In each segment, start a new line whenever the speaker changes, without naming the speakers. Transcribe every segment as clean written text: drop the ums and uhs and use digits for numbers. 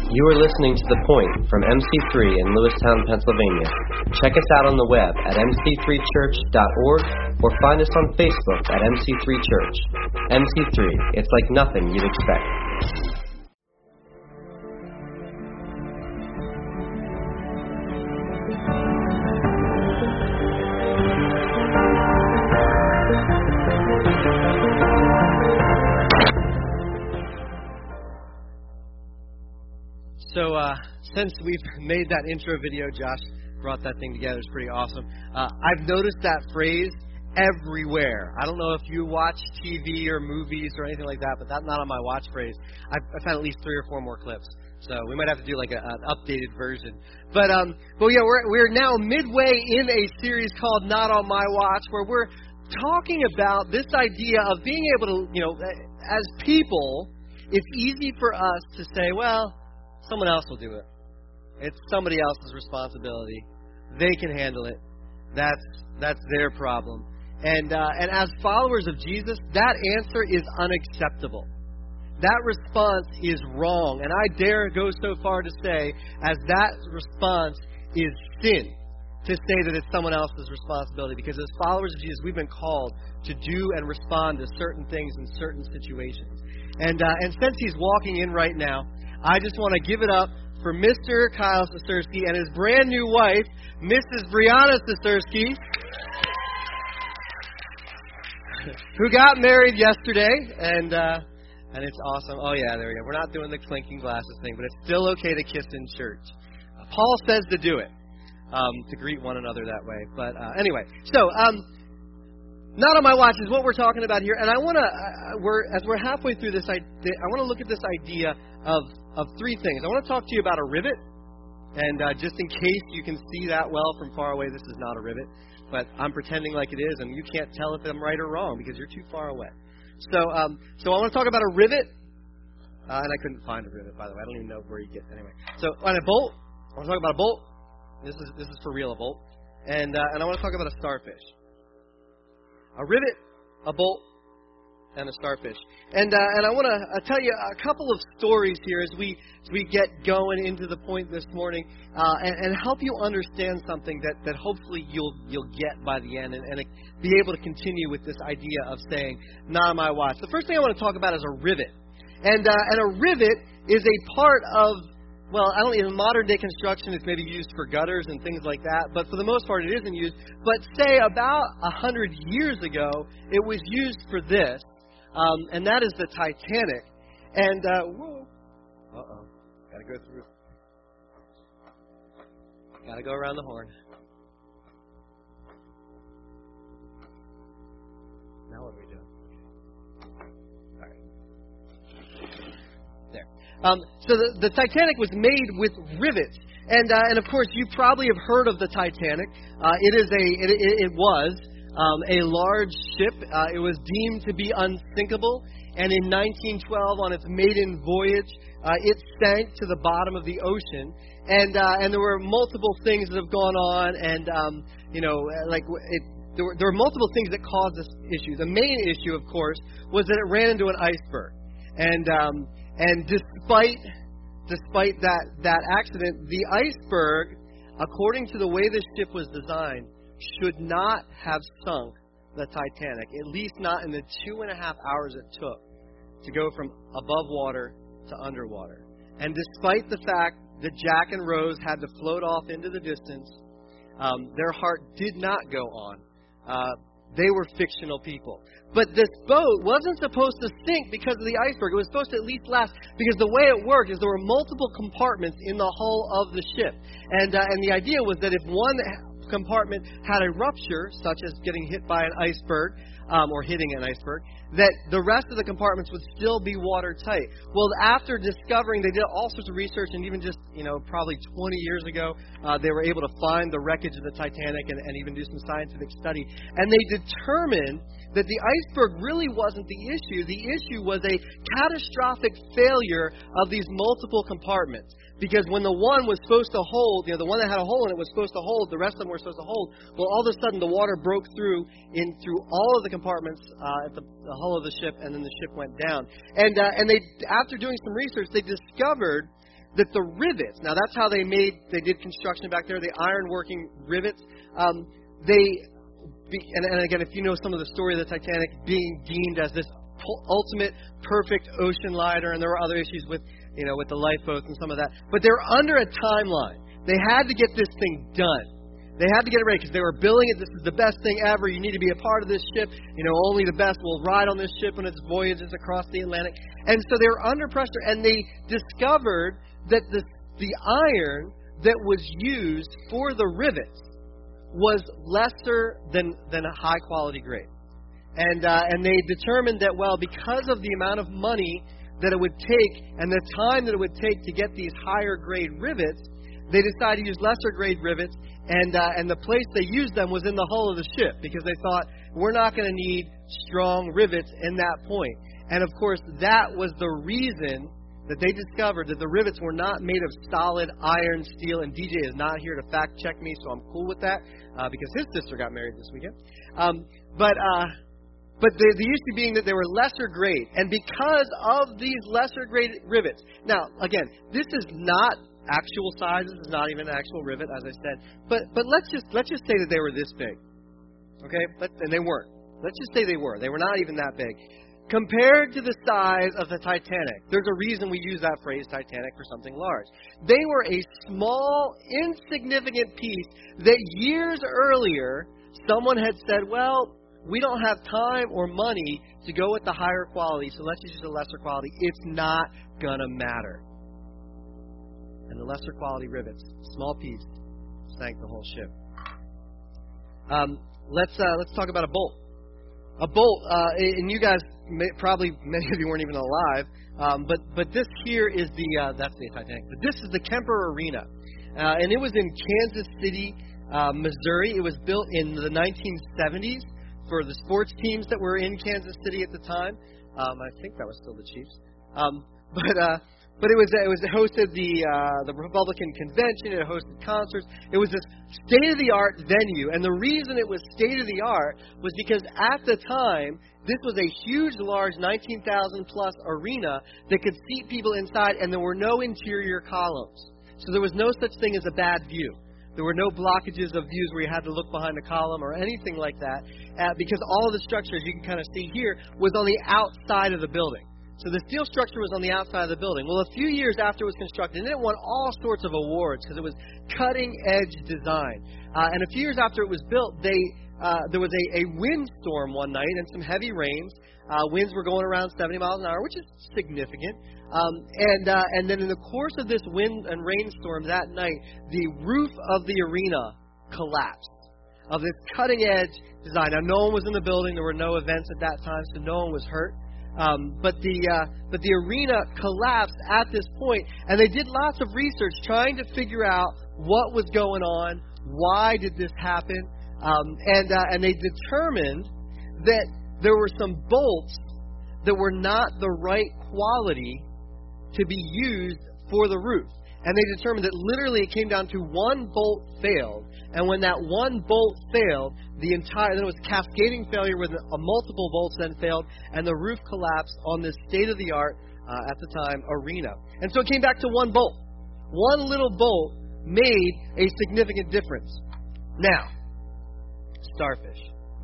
You are listening to The Point from MC3 in Lewistown, Pennsylvania. Check us out on the web at mc3church.org or find us on Facebook at MC3 Church. MC3, it's like nothing you'd expect.
Since we've made that intro video, Josh brought that thing together. It's pretty awesome. I've noticed that phrase everywhere. I don't know if you watch TV or movies or anything like that, but that's not on my watch phrase. I found at least 3 or 4 more clips. So we might have to do like an updated version. But yeah, we're now midway in a series called Not on My Watch, where we're talking about this idea of being able to, as people, it's easy for us to say, well, someone else will do it. It's somebody else's responsibility. They can handle it. That's their problem. And as followers of Jesus, that answer is unacceptable. That response is wrong. And I dare go so far to say, as that response is sin, to say that it's someone else's responsibility. Because as followers of Jesus, we've been called to do and respond to certain things in certain situations. And since he's walking in right now, I just want to give it up for Mr. Kyle Sesersky and his brand new wife, Mrs. Brianna Sesersky, who got married yesterday, and it's awesome. Oh yeah, there we go. We're not doing the clinking glasses thing, but it's still okay to kiss in church. Paul says to do it, to greet one another that way. But anyway, so Not on My Watch is what we're talking about here, and I want to, as we're halfway through this, I want to look at this idea of 3 things. I want to talk to you about a rivet, and just in case you can see that well from far away, this is not a rivet, but I'm pretending like it is, and you can't tell if I'm right or wrong because you're too far away. So I want to talk about a rivet, and I couldn't find a rivet, by the way. I don't even know where you get it. Anyway, so on a bolt, I want to talk about a bolt. This is for real, a bolt, and I want to talk about a starfish. A rivet, a bolt, and a starfish. And I want to tell you a couple of stories here as we get going into the point this morning, and help you understand something that hopefully you'll get by the end, and be able to continue with this idea of saying, not on my watch. The first thing I want to talk about is a rivet. And a rivet is a part of, well, I don't know, in modern day construction it's maybe used for gutters and things like that, but for the most part it isn't used. But say about 100 years ago, it was used for this, and that is the Titanic. And, gotta go through. Gotta go around the horn. Now what do we do? So the Titanic was made with rivets, and of course you probably have heard of the Titanic. It was a large ship. It was deemed to be unsinkable, and in 1912, on its maiden voyage, it sank to the bottom of the ocean. And there were multiple things that have gone on, and there were multiple things that caused this issue. The main issue, of course, was that it ran into an iceberg, and despite that accident, the iceberg, according to the way the ship was designed, should not have sunk the Titanic, at least not in the 2.5 hours it took to go from above water to underwater. And despite the fact that Jack and Rose had to float off into the distance, their heart did not go on. They were fictional people. But this boat wasn't supposed to sink because of the iceberg. It was supposed to at least last, because the way it worked is there were multiple compartments in the hull of the ship. And the idea was that if one compartment had a rupture, such as getting hit by an iceberg, or hitting an iceberg, that the rest of the compartments would still be watertight. Well, after discovering, they did all sorts of research, and even just, probably 20 years ago, they were able to find the wreckage of the Titanic and even do some scientific study. And they determined that the iceberg really wasn't the issue. The issue was a catastrophic failure of these multiple compartments. Because when the one was supposed to hold, the one that had a hole in it was supposed to hold, the rest of them were supposed to hold, well, all of a sudden the water broke through all of the compartments at the hull of the ship, and then the ship went down. And they, after doing some research, they discovered that the rivets, now that's how they did construction back there, the iron working rivets, and again, if you know some of the story of the Titanic being deemed as this ultimate perfect ocean liner, and there were other issues with the lifeboats and some of that, but they were under a timeline. They had to get this thing done. They had to get it ready because they were billing it. This is the best thing ever. You need to be a part of this ship. Only the best will ride on this ship when its voyages across the Atlantic. And so they were under pressure, and they discovered that the iron that was used for the rivets was lesser than a high quality grade. And they determined that, because of the amount of money that it would take and the time that it would take to get these higher grade rivets, they decided to use lesser grade rivets. And the place they used them was in the hull of the ship because they thought, we're not going to need strong rivets in that point. And, of course, that was the reason that they discovered that the rivets were not made of solid iron, steel, and DJ is not here to fact check me, so I'm cool with that because his sister got married this weekend. But the issue being that they were lesser grade. And because of these lesser grade rivets, now, again, this is not actual size. This is not even an actual rivet, as I said. But let's just say that they were this big, okay? And they weren't. Let's just say they were. They were not even that big. Compared to the size of the Titanic, there's a reason we use that phrase Titanic for something large. They were a small, insignificant piece that years earlier someone had said, we don't have time or money to go with the higher quality, so let's just use a lesser quality. It's not going to matter. And the lesser quality rivets, small piece, sank the whole ship. Let's talk about a bolt. A bolt, and you guys probably many of you weren't even alive, but this here is that's the Titanic. But this is the Kemper Arena, and it was in Kansas City, Missouri. It was built in the 1970s for the sports teams that were in Kansas City at the time. I think that was still the Chiefs, But it hosted the Republican convention. It hosted concerts. It was this state-of-the-art venue. And the reason it was state-of-the-art was because at the time, this was a huge, large 19,000-plus arena that could seat people inside, and there were no interior columns. So there was no such thing as a bad view. There were no blockages of views where you had to look behind a column or anything like that, because all of the structure, as you can kind of see here, was on the outside of the building. So the steel structure was on the outside of the building. Well, a few years after it was constructed, and it won all sorts of awards because it was cutting-edge design. And a few years after it was built, there was a windstorm one night and some heavy rains. Winds were going around 70 miles an hour, which is significant. And then in the course of this wind and rainstorm that night, the roof of the arena collapsed of this cutting-edge design. Now, no one was in the building. There were no events at that time, so no one was hurt. But the arena collapsed at this point, and they did lots of research trying to figure out what was going on, why did this happen, and they determined that there were some bolts that were not the right quality to be used for the roof. And they determined that literally it came down to one bolt failed. And when that one bolt failed, then it was cascading failure with multiple bolts then failed, and the roof collapsed on this state-of-the-art, at the time, arena. And so it came back to one bolt. One little bolt made a significant difference. Now, starfish.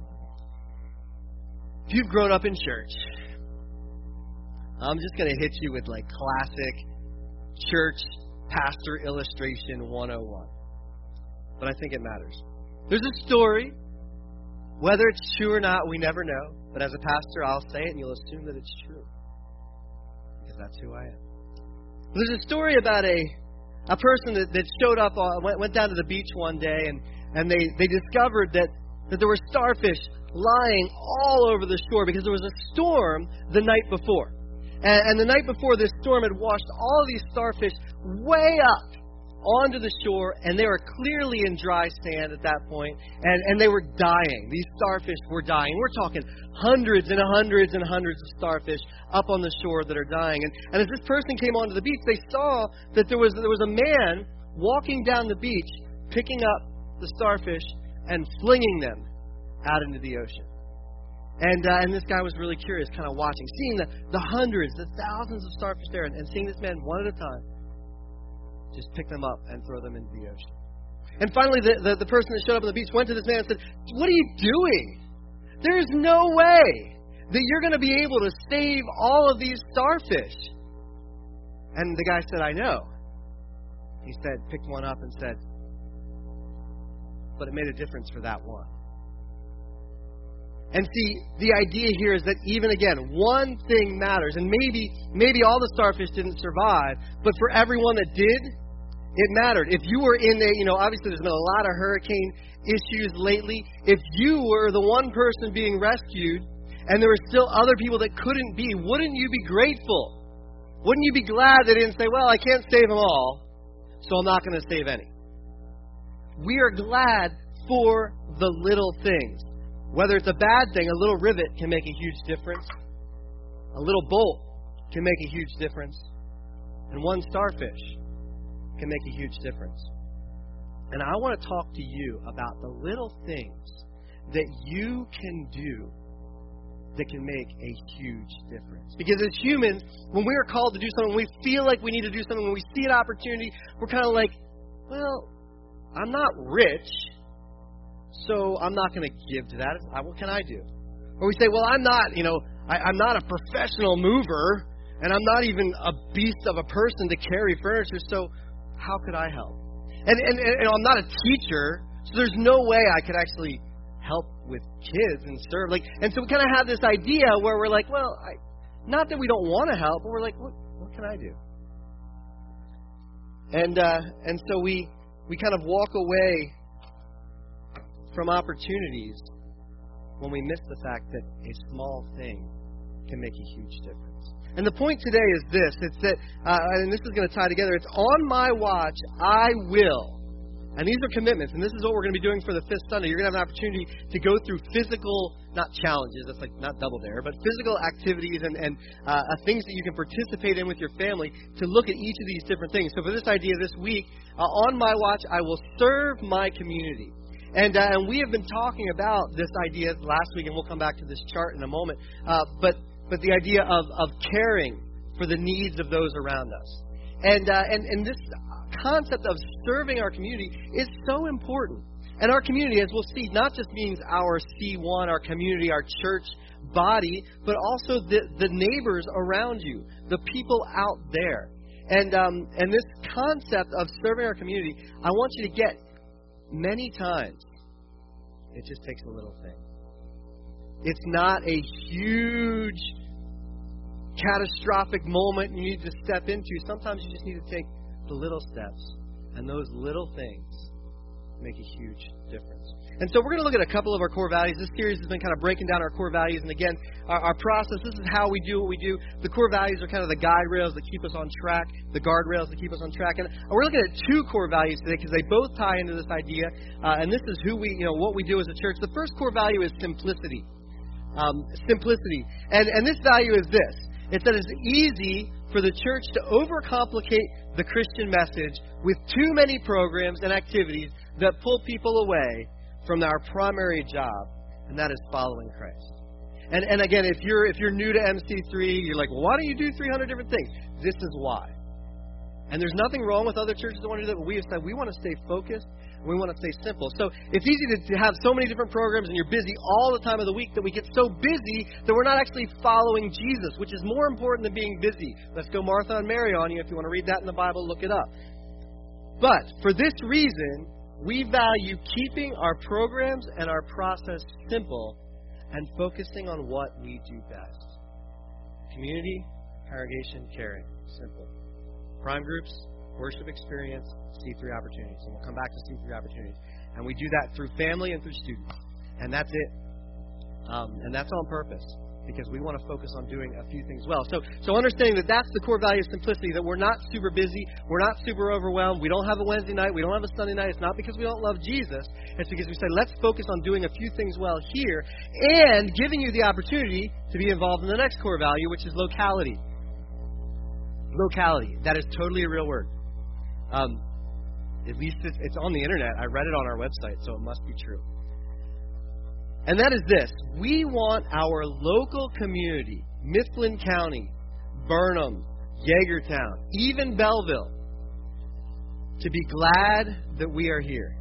If you've grown up in church, I'm just going to hit you with like classic church pastor illustration 101. But I think it matters. There's a story. Whether it's true or not, we never know. But as a pastor, I'll say it and you'll assume that it's true. Because that's who I am. There's a story about a person that showed up, went down to the beach one day, and they discovered that there were starfish lying all over the shore because there was a storm the night before. And the night before, this storm had washed all these starfish way up onto the shore, and they were clearly in dry sand at that point, and they were dying. These starfish were dying. We're talking hundreds and hundreds and hundreds of starfish up on the shore that are dying. And as this person came onto the beach, they saw that there was a man walking down the beach, picking up the starfish and flinging them out into the ocean. And this guy was really curious, kind of watching, seeing the hundreds, the thousands of starfish there, and seeing this man one at a time just pick them up and throw them into the ocean. And finally, the person that showed up on the beach went to this man and said, what are you doing? There's no way that you're going to be able to save all of these starfish. And the guy said, I know. He said, picked one up and said, but it made a difference for that one. And see, the idea here is that even again, one thing matters. And maybe all the starfish didn't survive, but for everyone that did, it mattered. If you were in obviously there's been a lot of hurricane issues lately. If you were the one person being rescued and there were still other people that couldn't be, wouldn't you be grateful? Wouldn't you be glad they didn't say, well, I can't save them all, so I'm not going to save any? We are glad for the little things. Whether it's a bad thing, a little rivet can make a huge difference. A little bolt can make a huge difference. And one starfish can make a huge difference. And I want to talk to you about the little things that you can do that can make a huge difference. Because as humans, when we are called to do something, when we feel like we need to do something, when we see an opportunity, we're kind of like, well, I'm not rich, so I'm not going to give to that. What can I do? Or we say, well, I'm not a professional mover, and I'm not even a beast of a person to carry furniture, so how could I help? And I'm not a teacher, so there's no way I could actually help with kids and serve. And so we kind of have this idea where we're like, well, not that we don't want to help, but we're like, what can I do? And so we kind of walk away from opportunities when we miss the fact that a small thing can make a huge difference. And the point today is this. It's that, and this is going to tie together, it's on my watch, I will. And these are commitments, and this is what we're going to be doing for the 5th Sunday. You're going to have an opportunity to go through physical, not challenges, that's like not double dare, but physical activities and things that you can participate in with your family to look at each of these different things. So for this idea this week, on my watch, I will serve my community. And we have been talking about this idea last week, and we'll come back to this chart in a moment, but the idea of caring for the needs of those around us. And this concept of serving our community is so important. And our community, as we'll see, not just means our C1, our community, our church body, but also the neighbors around you, the people out there. And this concept of serving our community, I want you to get many times, it just takes a little thing. It's not a huge, catastrophic moment you need to step into. Sometimes you just need to take the little steps, and those little things make a huge difference. And so we're going to look at a couple of our core values. This series has been kind of breaking down our core values, and again, our process, this is how we do what we do. The core values are kind of the guide rails that keep us on track, the guardrails that keep us on track. And we're looking at 2 core values today because they both tie into this idea, and this is what we do as a church. The first core value is simplicity. Simplicity. And this value is this. It's that it's easy for the church to overcomplicate the Christian message with too many programs and activities that pull people away from our primary job, and that is following Christ. And again, if you're new to MC3, you're like, well, why don't you do 300 different things? This is why. And there's nothing wrong with other churches that want to do that, but we have said we want to stay focused, and we want to stay simple. So it's easy to have so many different programs, and you're busy all the time of the week that we get so busy that we're not actually following Jesus, which is more important than being busy. Let's go Martha and Mary on you. If you want to read that in the Bible, look it up. But for this reason, we value keeping our programs and our process simple and focusing on what we do best. Community, congregation, caring. Simple. Prime groups, worship experience, C3 opportunities. And we'll come back to C3 opportunities. And we do that through family and through students. And that's it. And that's on purpose, because we want to focus on doing a few things well. So understanding that that's the core value of simplicity, that we're not super busy, we're not super overwhelmed, we don't have a Wednesday night, we don't have a Sunday night. It's not because we don't love Jesus. It's because we say, let's focus on doing a few things well here and giving you the opportunity to be involved in the next core value, which is locality. Locality. That is totally a real word. At least it's on the internet. I read it on our website, so it must be true. And that is this. We want our local community, Mifflin County, Burnham, Yeagertown, even Belleville, to be glad that we are here.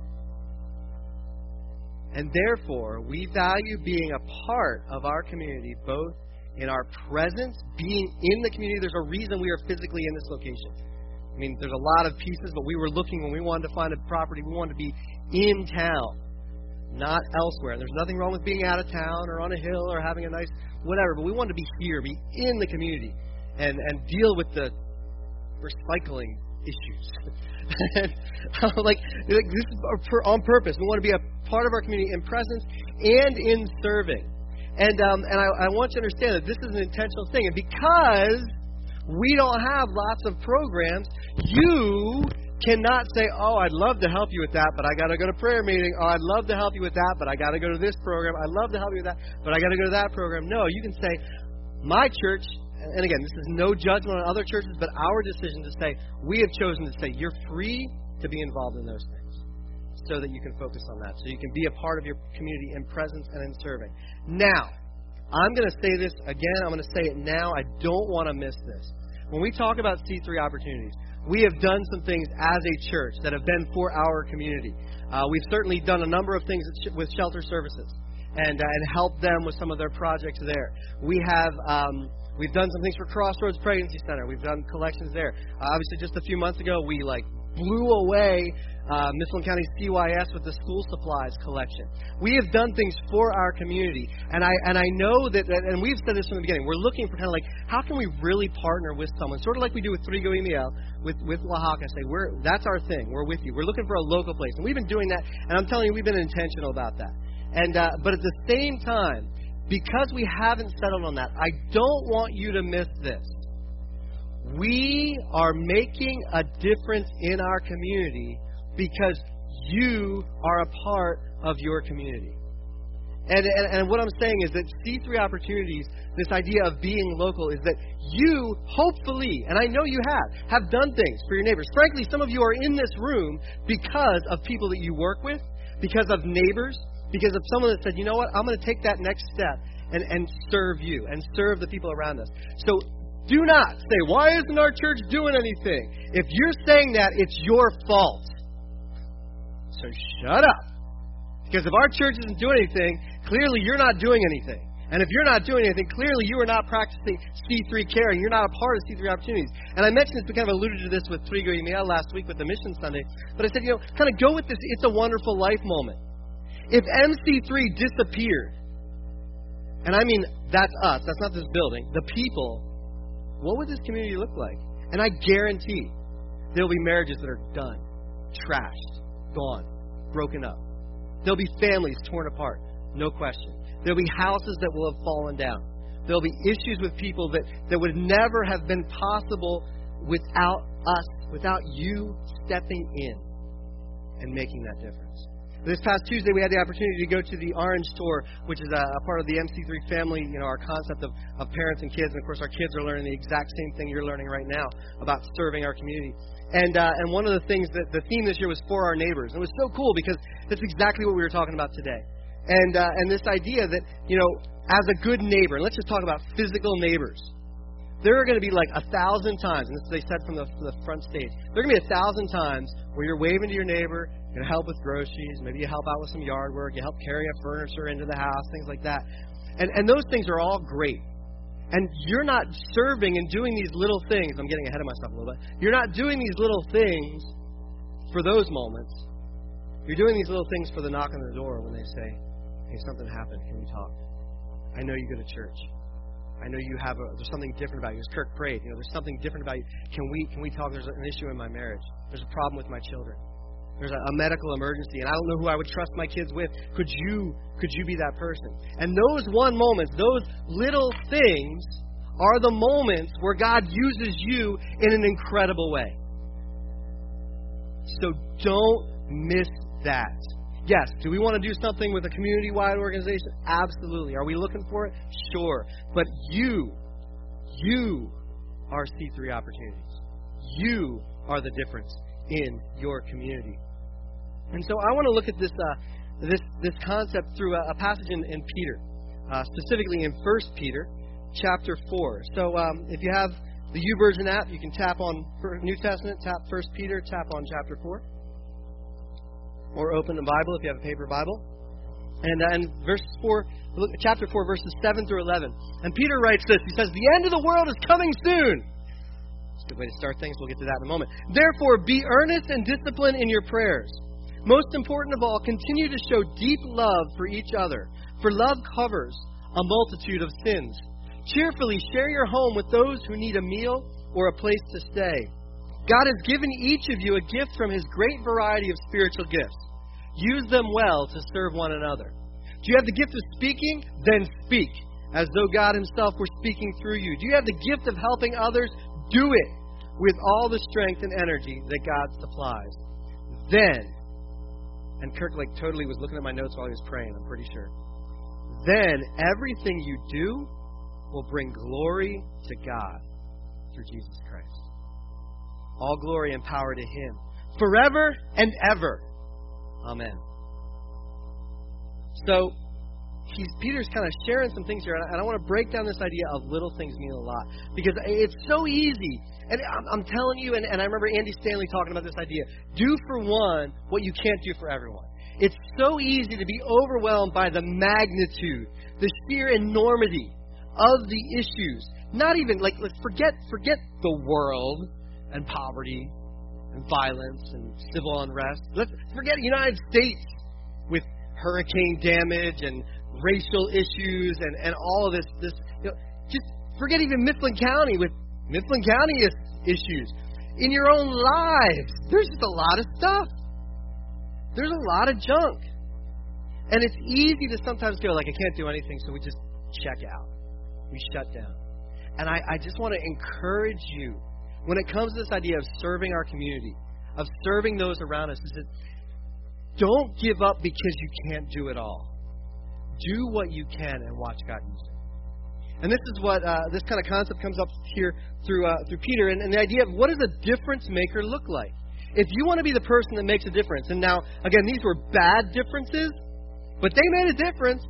And therefore, we value being a part of our community, both in our presence, being in the community. There's a reason we are physically in this location. I mean, there's a lot of pieces, but we were looking when we wanted to find a property, we wanted to be in town, not elsewhere. And there's nothing wrong with being out of town or on a hill or having a nice whatever, but we wanted to be here, be in the community, and deal with the recycling issues. like this is on purpose. We want to be a part of our community in presence and in serving. And I want you to understand that this is an intentional thing. And because we don't have lots of programs, you cannot say, oh, I'd love to help you with that, but I got to go to prayer meeting. Oh, I'd love to help you with that, but I got to go to this program. I'd love to help you with that, but I got to go to that program. No, you can say, my church, and again, this is no judgment on other churches, but our decision to say, we have chosen to say, you're free to be involved in those things so that you can focus on that, so you can be a part of your community in presence and in serving. Now, I'm going to say this again. I'm going to say it now. I don't want to miss this. When we talk about C3 opportunities, we have done some things as a church that have been for our community. We've certainly done a number of things with shelter services and helped them with some of their projects there. We've done some things for Crossroads Pregnancy Center. We've done collections there. Obviously, just a few months ago, we blew away Midland County CYS with the school supplies collection. We have done things for our community, and I know that, and we've said this from the beginning, we're looking for kind of how can we really partner with someone, sort of like we do with Trigo Email, with Oaxaca. Say, that's our thing. We're with you. We're looking for a local place, and we've been doing that, and I'm telling you, we've been intentional about that. And but at the same time, because we haven't settled on that, I don't want you to miss this. We are making a difference in our community because you are a part of your community. And what I'm saying is that C3 opportunities, this idea of being local, is that you, hopefully, and I know you have done things for your neighbors. Frankly, some of you are in this room because of people that you work with, because of neighbors, because of someone that said, you know what, I'm going to take that next step and serve you and serve the people around us. So do not say, why isn't our church doing anything? If you're saying that, it's your fault. So shut up. Because if our church isn't doing anything, clearly you're not doing anything. And if you're not doing anything, clearly you are not practicing C3 care, and you're not a part of C3 opportunities. And I mentioned this, we kind of alluded to this with Trigo Email last week with the Mission Sunday. But I said, kind of go with this It's a Wonderful Life moment. If MC3 disappeared, and I mean that's us, that's not this building, the people, what would this community look like? And I guarantee there'll be marriages that are done, trashed, gone, broken up. There'll be families torn apart, no question. There'll be houses that will have fallen down. There'll be issues with people that would never have been possible without us, without you stepping in and making that difference. This past Tuesday, we had the opportunity to go to the Orange Tour, which is a part of the MC3 family, our concept of parents and kids. And, of course, our kids are learning the exact same thing you're learning right now about serving our community. And one of the things that the theme this year was for our neighbors. And it was so cool because that's exactly what we were talking about today. And this idea that, as a good neighbor, and let's just talk about physical neighbors. There are going to be 1,000 times, and this they said from the front stage, there are going to be 1,000 times where you're waving to your neighbor, you're going to help with groceries, maybe you help out with some yard work, you help carry a furniture into the house, things like that. And those things are all great. And you're not serving and doing these little things. I'm getting ahead of myself a little bit. You're not doing these little things for those moments. You're doing these little things for the knock on the door when they say, hey, something happened, can we talk? I know you go to church. I know you there's something different about you. As Kirk prayed, there's something different about you. Can we talk? There's an issue in my marriage. There's a problem with my children. There's a medical emergency, and I don't know who I would trust my kids with. Could you be that person? And those moments, those little things are the moments where God uses you in an incredible way. So don't miss that. Yes, do we want to do something with a community-wide organization? Absolutely. Are we looking for it? Sure. But you are C3 opportunities. You are the difference in your community. And so I want to look at this concept through a passage in Peter, specifically in 1 Peter chapter 4. So if you have the YouVersion app, you can tap on New Testament, tap 1 Peter, tap on chapter 4. Or open the Bible if you have a paper Bible. And verse 4, look at chapter 4, verses 7 through 11. And Peter writes this. He says, the end of the world is coming soon. It's a good way to start things. We'll get to that in a moment. Therefore, be earnest and disciplined in your prayers. Most important of all, continue to show deep love for each other. For love covers a multitude of sins. Cheerfully share your home with those who need a meal or a place to stay. God has given each of you a gift from His great variety of spiritual gifts. Use them well to serve one another. Do you have the gift of speaking? Then speak, as though God Himself were speaking through you. Do you have the gift of helping others? Do it with all the strength and energy that God supplies. Then, and Kirk totally was looking at my notes while he was praying, I'm pretty sure. Then everything you do will bring glory to God through Jesus Christ. All glory and power to Him, forever and ever. Amen. So, Peter's kind of sharing some things here, and I want to break down this idea of little things mean a lot. Because it's so easy, and I'm telling you, and I remember Andy Stanley talking about this idea, do for one what you can't do for everyone. It's so easy to be overwhelmed by the magnitude, the sheer enormity of the issues. Not even, let's forget the world and poverty and violence and civil unrest. Let's forget the United States with hurricane damage and racial issues and all of this. Just forget even Mifflin County with Mifflin County issues. In your own lives, there's just a lot of stuff. There's a lot of junk. And it's easy to sometimes feel like I can't do anything, so we just check out. We shut down. And I just want to encourage you, when it comes to this idea of serving our community, of serving those around us, is that don't give up because you can't do it all. Do what you can and watch God use it. And this is what this kind of concept comes up here through Peter, and the idea of what does a difference maker look like? If you want to be the person that makes a difference, and now, again, these were bad differences, but they made a difference.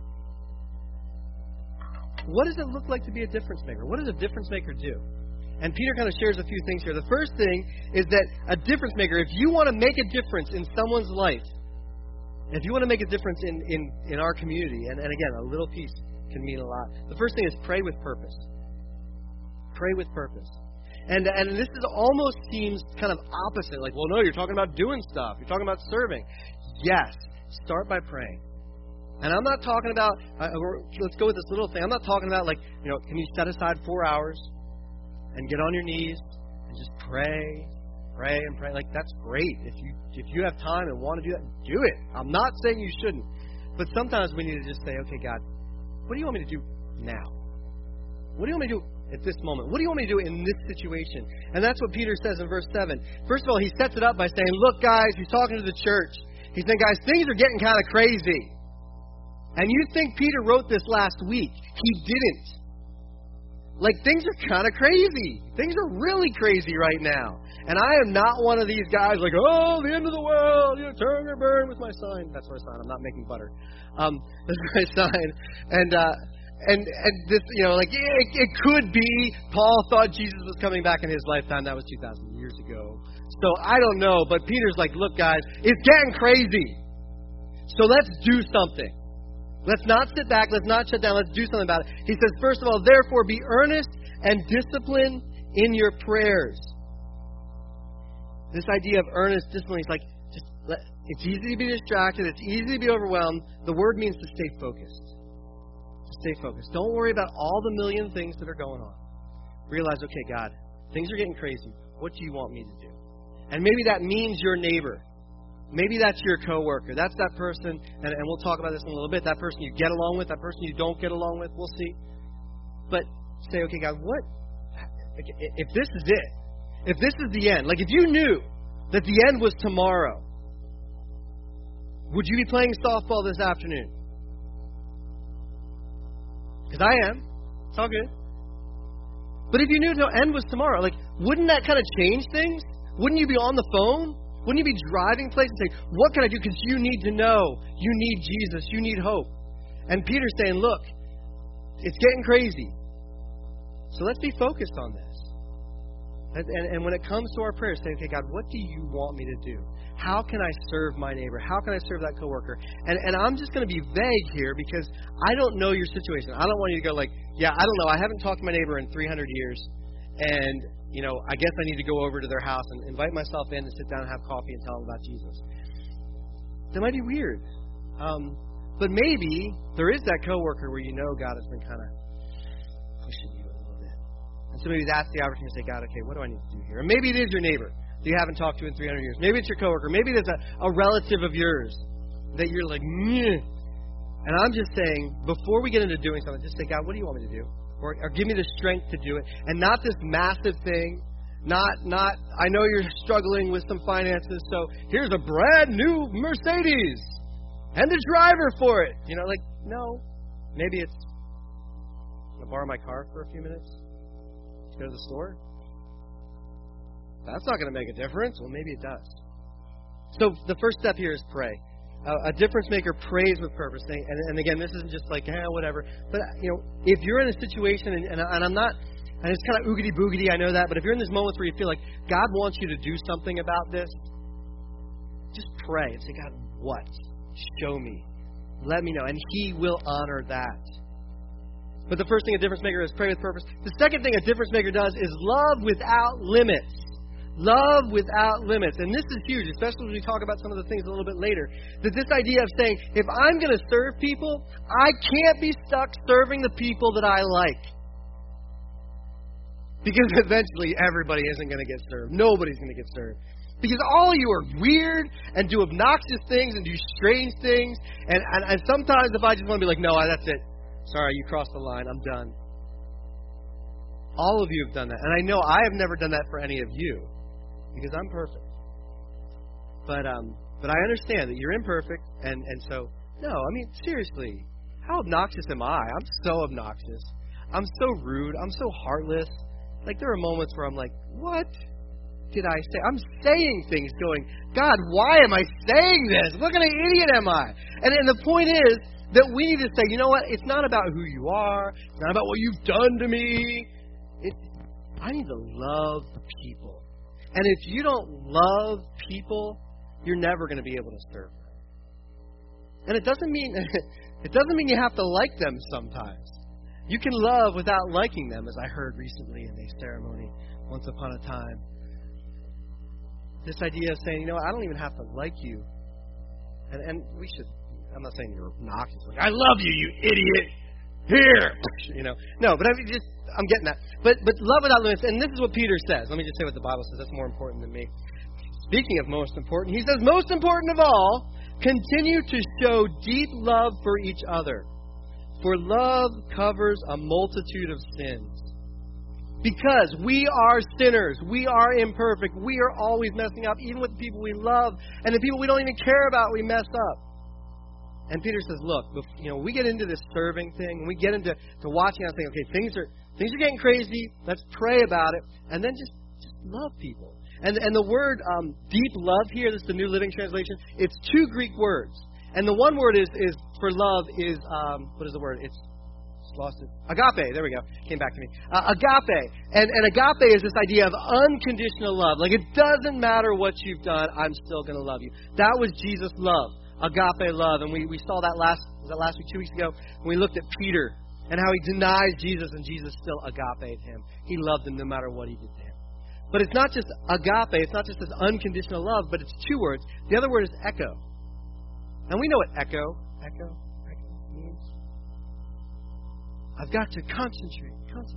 What does it look like to be a difference maker? What does a difference maker do? And Peter kind of shares a few things here. The first thing is that a difference maker, if you want to make a difference in someone's life, if you want to make a difference in our community, and again, a little piece can mean a lot. The first thing is pray with purpose. Pray with purpose. And this is almost seems kind of opposite. Like, well, no, you're talking about doing stuff. You're talking about serving. Yes, start by praying. And I'm not talking about, let's go with this little thing. I'm not talking about can you set aside 4 hours and get on your knees and just pray and pray. That's great. If you have time and want to do that, do it. I'm not saying you shouldn't. But sometimes we need to just say, okay, God, what do you want me to do now? What do you want me to do at this moment? What do you want me to do in this situation? And that's what Peter says in verse 7. First of all, he sets it up by saying, look, guys, he's talking to the church. He's saying, guys, things are getting kind of crazy. And you think Peter wrote this last week. He didn't. Things are kind of crazy. Things are really crazy right now. And I am not one of these guys the end of the world, turn or burn with my sign. That's my sign. I'm not making butter. That's my sign. And this, it could be Paul thought Jesus was coming back in his lifetime. That was 2,000 years ago. So I don't know. But Peter's like, look, guys, it's getting crazy. So let's do something. Let's not sit back. Let's not shut down. Let's do something about it. He says, first of all, therefore, be earnest and disciplined in your prayers. This idea of earnest discipline is it's easy to be distracted. It's easy to be overwhelmed. The word means to stay focused. To stay focused. Don't worry about all the million things that are going on. Realize, okay, God, things are getting crazy. What do you want me to do? And maybe that means your neighbor. Maybe that's your coworker. That's that person, and we'll talk about this in a little bit. That person you get along with, that person you don't get along with, we'll see. But say, okay, God, what? If this is it, if this is the end, if you knew that the end was tomorrow, would you be playing softball this afternoon? Because I am. It's all good. But if you knew the end was tomorrow, wouldn't that kind of change things? Wouldn't you be on the phone? Wouldn't you be driving places and say, what can I do? Because you need to know. You need Jesus. You need hope. And Peter's saying, look, it's getting crazy. So let's be focused on this. And when it comes to our prayers, say, okay, God, what do you want me to do? How can I serve my neighbor? How can I serve that coworker? And I'm just going to be vague here because I don't know your situation. I don't want you to go like, yeah, I don't know. I haven't talked to my neighbor in 300 years. And, I guess I need to go over to their house and invite myself in and sit down and have coffee and tell them about Jesus. That might be weird. But maybe there is that coworker where God has been kind of pushing you a little bit. And so maybe that's the opportunity to say, God, okay, what do I need to do here? And maybe it is your neighbor that you haven't talked to in 300 years. Maybe it's your coworker. Maybe there's a relative of yours that you're like, meh. And I'm just saying, before we get into doing something, just say, God, what do you want me to do? Or give me the strength to do it. And not this massive thing. Not, I know you're struggling with some finances, so here's a brand new Mercedes and a driver for it. No. Maybe it's, I'm going to borrow my car for a few minutes to go to the store. That's not going to make a difference. Well, maybe it does. So the first step here is pray. A difference maker prays with purpose. And again, this isn't just like, whatever. But, if you're in a situation, and I'm not, and it's kind of oogity-boogity, I know that, but if you're in this moment where you feel like God wants you to do something about this, just pray and say, God, what? Show me. Let me know. And He will honor that. But the first thing a difference maker is pray with purpose. The second thing a difference maker does is love without limits. Love without limits. And this is huge, especially when we talk about some of the things a little bit later. That this idea of saying, if I'm going to serve people, I can't be stuck serving the people that I like. Because eventually everybody isn't going to get served. Nobody's going to get served. Because all of you are weird and do obnoxious things and do strange things. And sometimes if I just want to be like, no, that's it. Sorry, you crossed the line. I'm done. All of you have done that. And I know I have never done that for any of you. Because I'm perfect. But I understand that you're imperfect. And so, no, seriously. How obnoxious am I? I'm so obnoxious. I'm so rude. I'm so heartless. There are moments where I'm like, what did I say? I'm saying things going, God, why am I saying this? What kind of idiot am I? And the point is that we need to say, you know what? It's not about who you are. It's not about what you've done to me. I need to love people. And if you don't love people, you're never going to be able to serve them. And it doesn't mean you have to like them sometimes. You can love without liking them, as I heard recently in a ceremony once upon a time. This idea of saying, I don't even have to like you. And we should, I'm not saying you're obnoxious. Like, I love you, you idiot. Here. No, but I'm getting that. But love without limits, and this is what Peter says. Let me just say what the Bible says. That's more important than me. Speaking of most important, he says, most important of all, continue to show deep love for each other. For love covers a multitude of sins. Because we are sinners. We are imperfect. We are always messing up, even with the people we love. And the people we don't even care about, we mess up. And Peter says, look, we get into this serving thing, and we get into watching and saying, okay, things are getting crazy. Let's pray about it. And then just love people. And the word deep love here, this is the New Living Translation, it's two Greek words. And the one word is for love is, what is the word? It's lost it. Agape. There we go. Came back to me. Agape. And agape is this idea of unconditional love. Like, it doesn't matter what you've done, I'm still going to love you. That was Jesus' love. Agape love. And we saw that last week, 2 weeks ago, when we looked at Peter and how he denies Jesus and Jesus still agape'd him. He loved him no matter what he did to him. But it's not just agape, it's not just this unconditional love, but it's two words. The other word is echo. And we know what echo means. I've got to concentrate.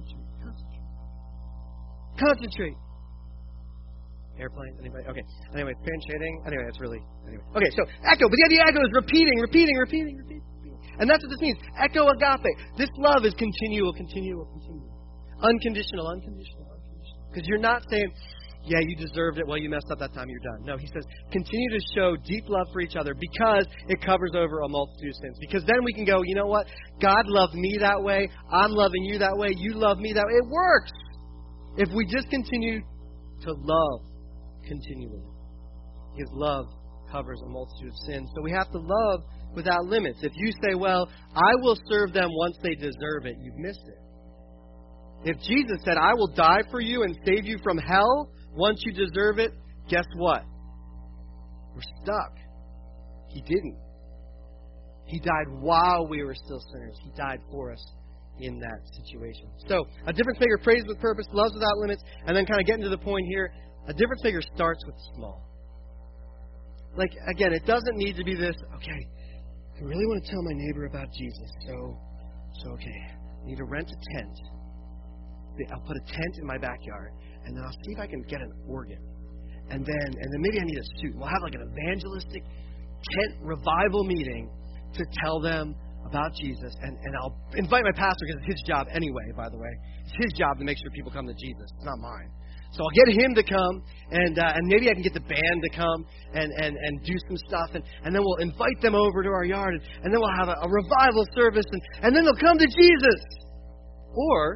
Airplane? Anybody? Okay. Anyway, concentrating. Anyway, it's really... Anyway. Okay, so echo. But the idea of echo is repeating. And that's what this means. Echo agape. This love is continual. Unconditional. Because you're not saying, yeah, you deserved it. Well, you messed up that time. You're done. No, he says, continue to show deep love for each other because it covers over a multitude of sins. Because then we can go, you know what? God loved me that way. I'm loving you that way. You love me that way. It works. If we just continue to love continually. Because love covers a multitude of sins. So we have to love without limits. If you say, well, I will serve them once they deserve it, you've missed it. If Jesus said, I will die for you and save you from hell once you deserve it, guess what? We're stuck. He didn't. He died while we were still sinners. He died for us in that situation. So, a difference maker prays with purpose, loves without limits, and then kind of getting to the point here, a difference maker starts with small. Like, again, it doesn't need to be this, okay, I really want to tell my neighbor about Jesus, so okay, I need to rent a tent. I'll put a tent in my backyard, and then I'll see if I can get an organ. And then maybe I need a suit. We'll have like an evangelistic tent revival meeting to tell them about Jesus. And I'll invite my pastor because it's his job anyway, by the way. It's his job to make sure people come to Jesus. It's not mine. So I'll get him to come, and maybe I can get the band to come and do some stuff. And then we'll invite them over to our yard, and then we'll have a revival service, and then they'll come to Jesus. Or,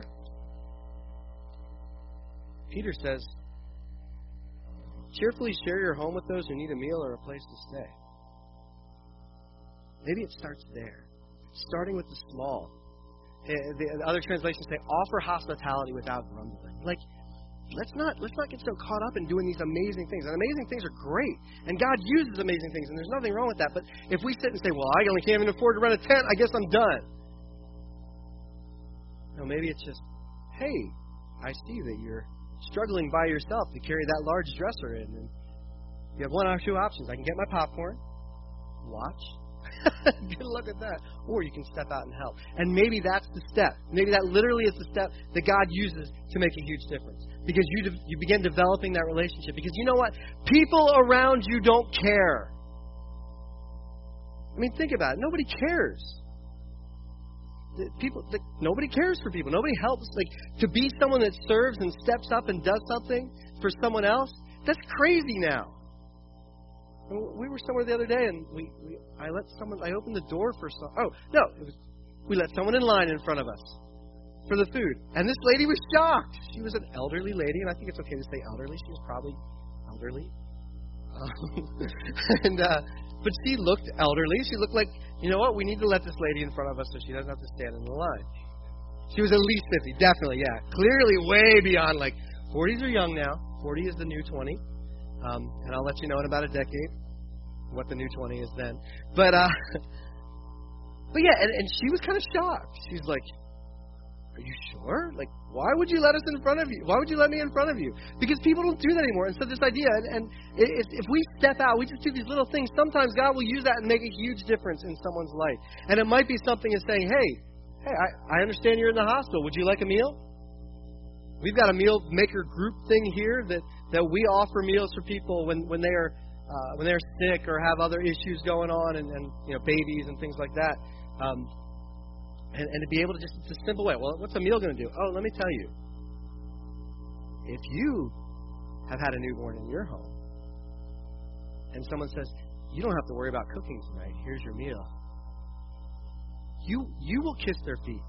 Peter says, cheerfully share your home with those who need a meal or a place to stay. Maybe it starts there, starting with the small. The other translations say, offer hospitality without grumbling. Like, let's not get so caught up in doing these amazing things. And amazing things are great, and God uses amazing things, and there's nothing wrong with that. But if we sit and say, well, I only can't even afford to rent a tent, I guess I'm done. No, maybe it's just, hey, I see that you're struggling by yourself to carry that large dresser in, and you have one or two options. I can get my popcorn, watch. Good luck at that. Or you can step out and help. And maybe that's the step. Maybe that literally is the step that God uses to make a huge difference. Because you begin developing that relationship. Because you know what? People around you don't care. I mean, think about it. Nobody cares. Nobody cares for people. Nobody helps. Like, to be someone that serves and steps up and does something for someone else, that's crazy now. We were somewhere the other day, and I opened the door for some. Oh no, we let someone in line in front of us for the food, and this lady was shocked. She was an elderly lady, and I think it's okay to say elderly. She was probably elderly, but she looked elderly. She looked like, you know what? We need to let this lady in front of us so she doesn't have to stand in the line. She was at least 50, definitely, yeah, clearly way beyond. Like, 40s are young now. 40 is the new 20. And I'll let you know in about a decade what the new 20 is then. But yeah, and she was kind of shocked. She's like, are you sure? Like, why would you let us in front of you? Why would you let me in front of you? Because people don't do that anymore. And so this idea, and if we step out, we just do these little things, sometimes God will use that and make a huge difference in someone's life. And it might be something as saying, hey, I understand you're in the hospital. Would you like a meal? We've got a meal maker group thing here that we offer meals for people when they're sick or have other issues going on, and you know, babies and things like that. And to be able to just, it's a simple way. Well, what's a meal going to do? Oh, let me tell you. If you have had a newborn in your home, and someone says, you don't have to worry about cooking tonight, here's your meal. You will kiss their feet.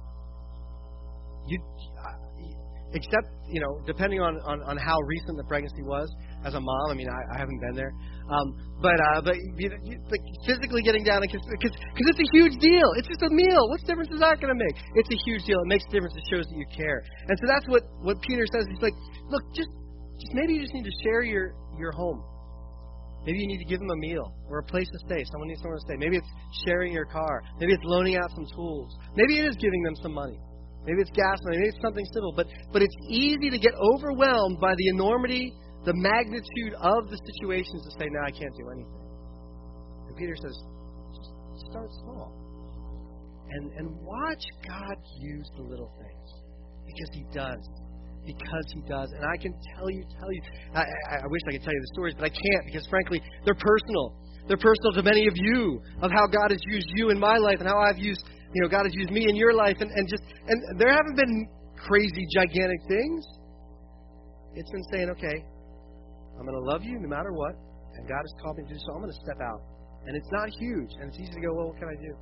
Except, you know, depending on how recent the pregnancy was. As a mom, I mean, I haven't been there. But like physically getting down and kiss, because it's a huge deal. It's just a meal. What difference is that going to make? It's a huge deal. It makes a difference. It shows that you care. And so that's what Peter says. He's like, look, just maybe you just need to share your home. Maybe you need to give them a meal or a place to stay. Someone needs somewhere to stay. Maybe it's sharing your car. Maybe it's loaning out some tools. Maybe it is giving them some money. Maybe it's gas money. Maybe it's something simple. But it's easy to get overwhelmed by the enormity, the magnitude of the situations to say, no, I can't do anything. And Peter says, just start small. And watch God use the little things. Because He does. Because He does. And I can tell you. I wish I could tell you the stories, but I can't, because frankly, they're personal. They're personal to many of you, of how God has used you in my life and how I've used, you know, God has used me in your life. And there haven't been crazy, gigantic things. It's been saying, okay, I'm going to love you no matter what, and God has called me to do so. I'm going to step out. And it's not huge, and it's easy to go, well, what can I do?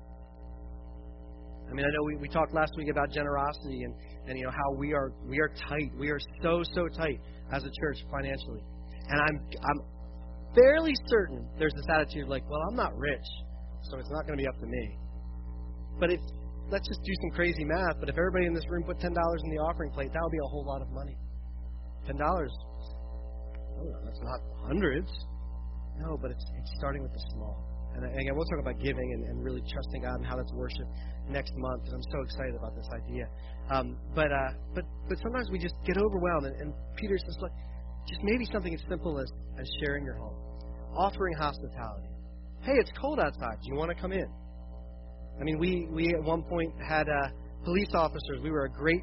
I mean, I know we talked last week about generosity and you know how we are tight. We are so tight as a church financially. And I'm fairly certain there's this attitude like, well, I'm not rich, so it's not going to be up to me. But let's just do some crazy math, but if everybody in this room put $10 in the offering plate, that would be a whole lot of money. $10, that's not hundreds. No, but it's starting with the small. And again, we'll talk about giving and really trusting God and how that's worship next month, because I'm so excited about this idea. But sometimes we just get overwhelmed, and Peter says, look, just maybe something as simple as sharing your home, offering hospitality. Hey, it's cold outside. Do you want to come in? I mean, we at one point had police officers. We were a great,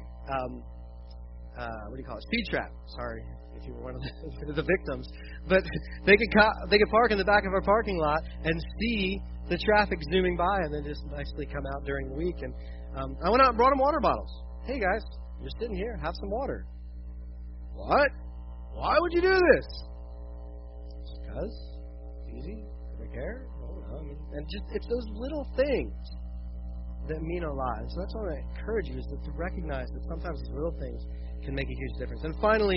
speed trap. Sorry if you were one of the victims. But they could park in the back of our parking lot and see the traffic zooming by, and then just nicely come out during the week. And I went out and brought them water bottles. Hey, guys, you're sitting here. Have some water. What? Why would you do this? Just because. It's easy. Do I care? I don't know. And just, it's those little things that mean a lot. And so that's what I encourage you, is to recognize that sometimes these little things can make a huge difference. And finally,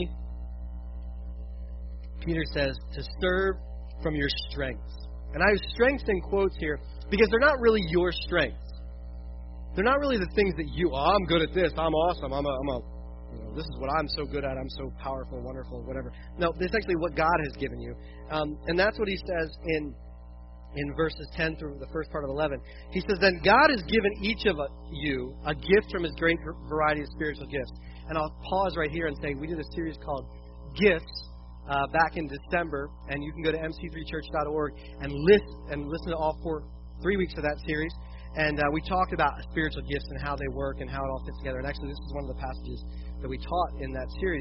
Peter says to serve from your strengths. And I have strengths in quotes here because they're not really your strengths. They're not really the things that I'm good at this, I'm awesome, this is what I'm so good at, I'm so powerful, wonderful, whatever. No, this is actually what God has given you. And that's what he says in verses 10 through the first part of 11. He says, then God has given each of you a gift from his great variety of spiritual gifts. And I'll pause right here and say, we did a series called Gifts back in December, and you can go to mc3church.org and listen to all 3 weeks of that series. And we talked about spiritual gifts and how they work and how it all fits together. And actually, this is one of the passages that we taught in that series.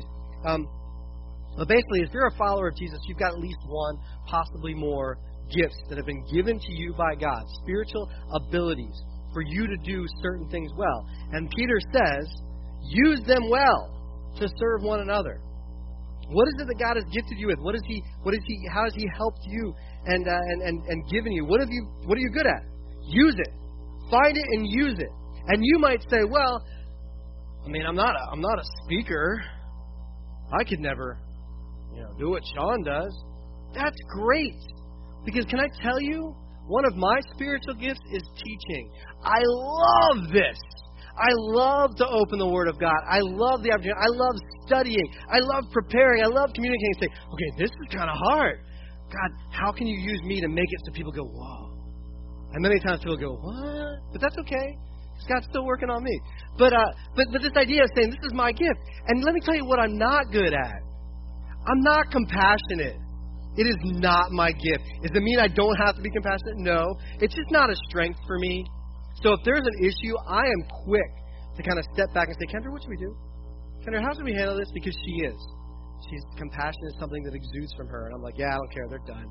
But basically, if you're a follower of Jesus, you've got at least one, possibly more, gifts that have been given to you by God, spiritual abilities for you to do certain things well. And Peter says, use them well to serve one another. What is it that God has gifted you with? How has he helped you and given you? What are you good at? Use it. Find it and use it. And you might say, well, I mean, I'm not a speaker. I could never, do what Sean does. That's great. Because can I tell you, one of my spiritual gifts is teaching. I love this. I love to open the Word of God. I love the opportunity. I love studying. I love preparing. I love communicating and saying, okay, this is kind of hard. God, how can you use me to make it so people go, whoa? And many times people go, what? But that's okay. God's still working on me. But this idea of saying, this is my gift. And let me tell you what I'm not good at. I'm not compassionate. It is not my gift. Does it mean I don't have to be compassionate? No. It's just not a strength for me. So if there's an issue, I am quick to kind of step back and say, Kendra, what should we do? Kendra, how should we handle this? Because she is. She's compassion is something that exudes from her. And I'm like, yeah, I don't care. They're done.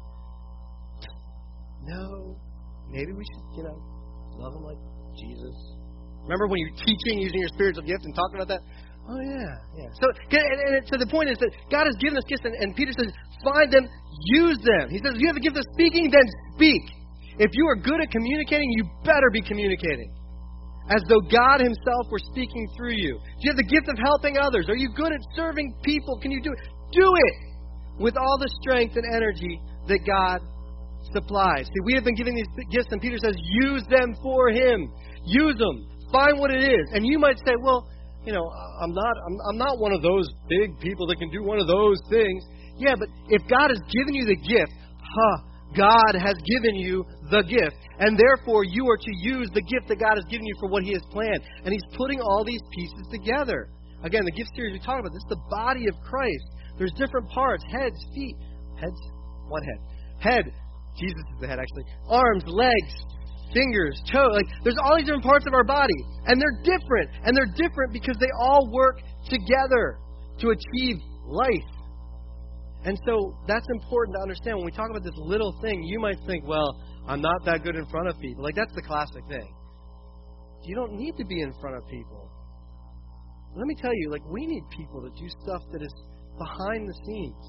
No. Maybe we should, love them like Jesus. Remember when you're teaching using your spiritual gift and talking about that? Oh, yeah. So the point is that God has given us gifts, and Peter says, find them, use them. He says, if you have a gift of speaking, then speak. If you are good at communicating, you better be communicating. As though God himself were speaking through you. Do you have the gift of helping others? Are you good at serving people? Can you do it? Do it with all the strength and energy that God supplies. See, we have been given these gifts, and Peter says, use them for him. Use them. Find what it is. And you might say, well, I'm not one of those big people that can do one of those things. Yeah, but if God has given you the gift, God has given you the gift. And therefore, you are to use the gift that God has given you for what he has planned. And he's putting all these pieces together. Again, the gift series we talk about, this is the body of Christ. There's different parts, heads, feet. Heads? One head. Head. Jesus is the head, actually. Arms, legs, fingers, toes. There's all these different parts of our body. And they're different. And they're different because they all work together to achieve life. And so that's important to understand. When we talk about this little thing, you might think, well, I'm not that good in front of people. That's the classic thing. You don't need to be in front of people. Let me tell you, we need people to do stuff that is behind the scenes.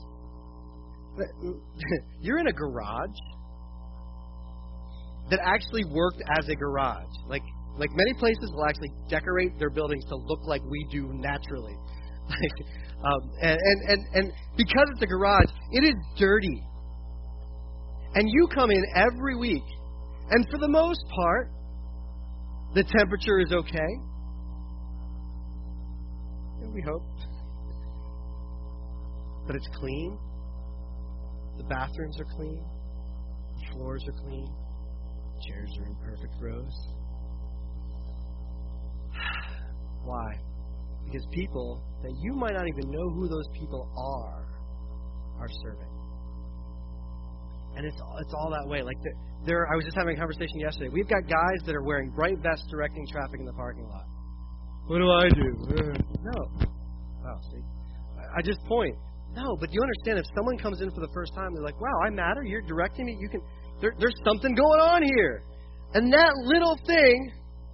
You're in a garage that actually worked as a garage. Like many places will actually decorate their buildings to look like we do naturally. And because it's a garage, it is dirty. And you come in every week, and for the most part, The temperature is okay. And we hope. But it's clean. The bathrooms are clean. The floors are clean. The chairs are in perfect rows. Why? Because people that you might not even know who those people are serving. And it's all that way. Like I was just having a conversation yesterday. We've got guys that are wearing bright vests directing traffic in the parking lot. What do I do? No. Wow, see? I just point. No, but you understand, if someone comes in for the first time, they're like, wow, I matter, you're directing me, there's something going on here. And that little thing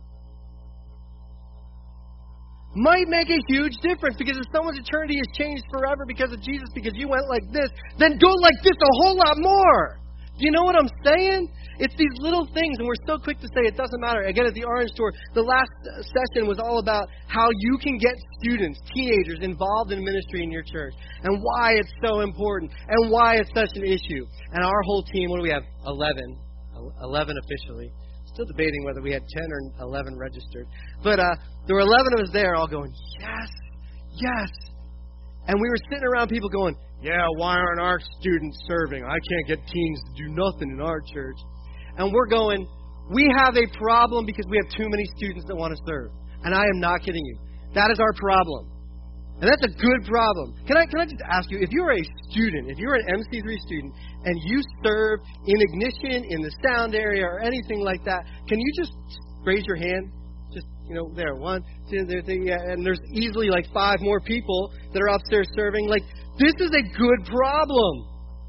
might make a huge difference, because if someone's eternity is changed forever because of Jesus, because you went like this, then go like this a whole lot more. Do you know what I'm saying? It's these little things, and we're so quick to say it doesn't matter. Again, at the Orange Tour, the last session was all about how you can get students, teenagers, involved in ministry in your church, and why it's so important, and why it's such an issue. And our whole team, what do we have? 11 officially. Still debating whether we had 10 or 11 registered. But there were 11 of us there all going, yes, yes. And we were sitting around people going, yeah, why aren't our students serving? I can't get teens to do nothing in our church. And we're going, we have a problem because we have too many students that want to serve. And I am not kidding you. That is our problem. And that's a good problem. Can I just ask you, if you're a student, if you're an MC3 student, and you serve in Ignition, in the sound area, or anything like that, can you just raise your hand? Just, there, 1, 2, 3, yeah, and there's easily like 5 more people that are upstairs serving. Like, this is a good problem.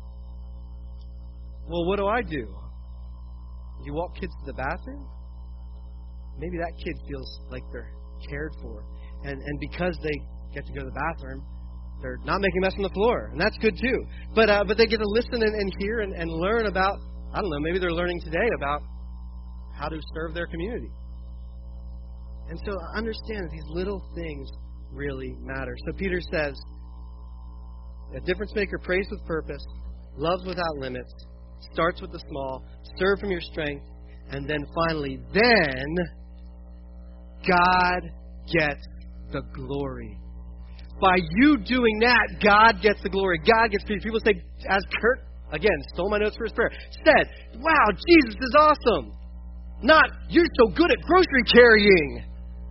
Well, what do? You walk kids to the bathroom? Maybe that kid feels like they're cared for. And because they get to go to the bathroom, they're not making a mess on the floor. And that's good too. But they get to listen and hear and learn about, I don't know, maybe they're learning today about how to serve their community. And so understand that these little things really matter. So Peter says, a difference maker prays with purpose, loves without limits, starts with the small, serve from your strength, and then finally, God gets the glory. By you doing that, God gets the glory. God gets peace. People say, as Kurt, again, stole my notes for his prayer, said, wow, Jesus is awesome. Not, you're so good at grocery carrying.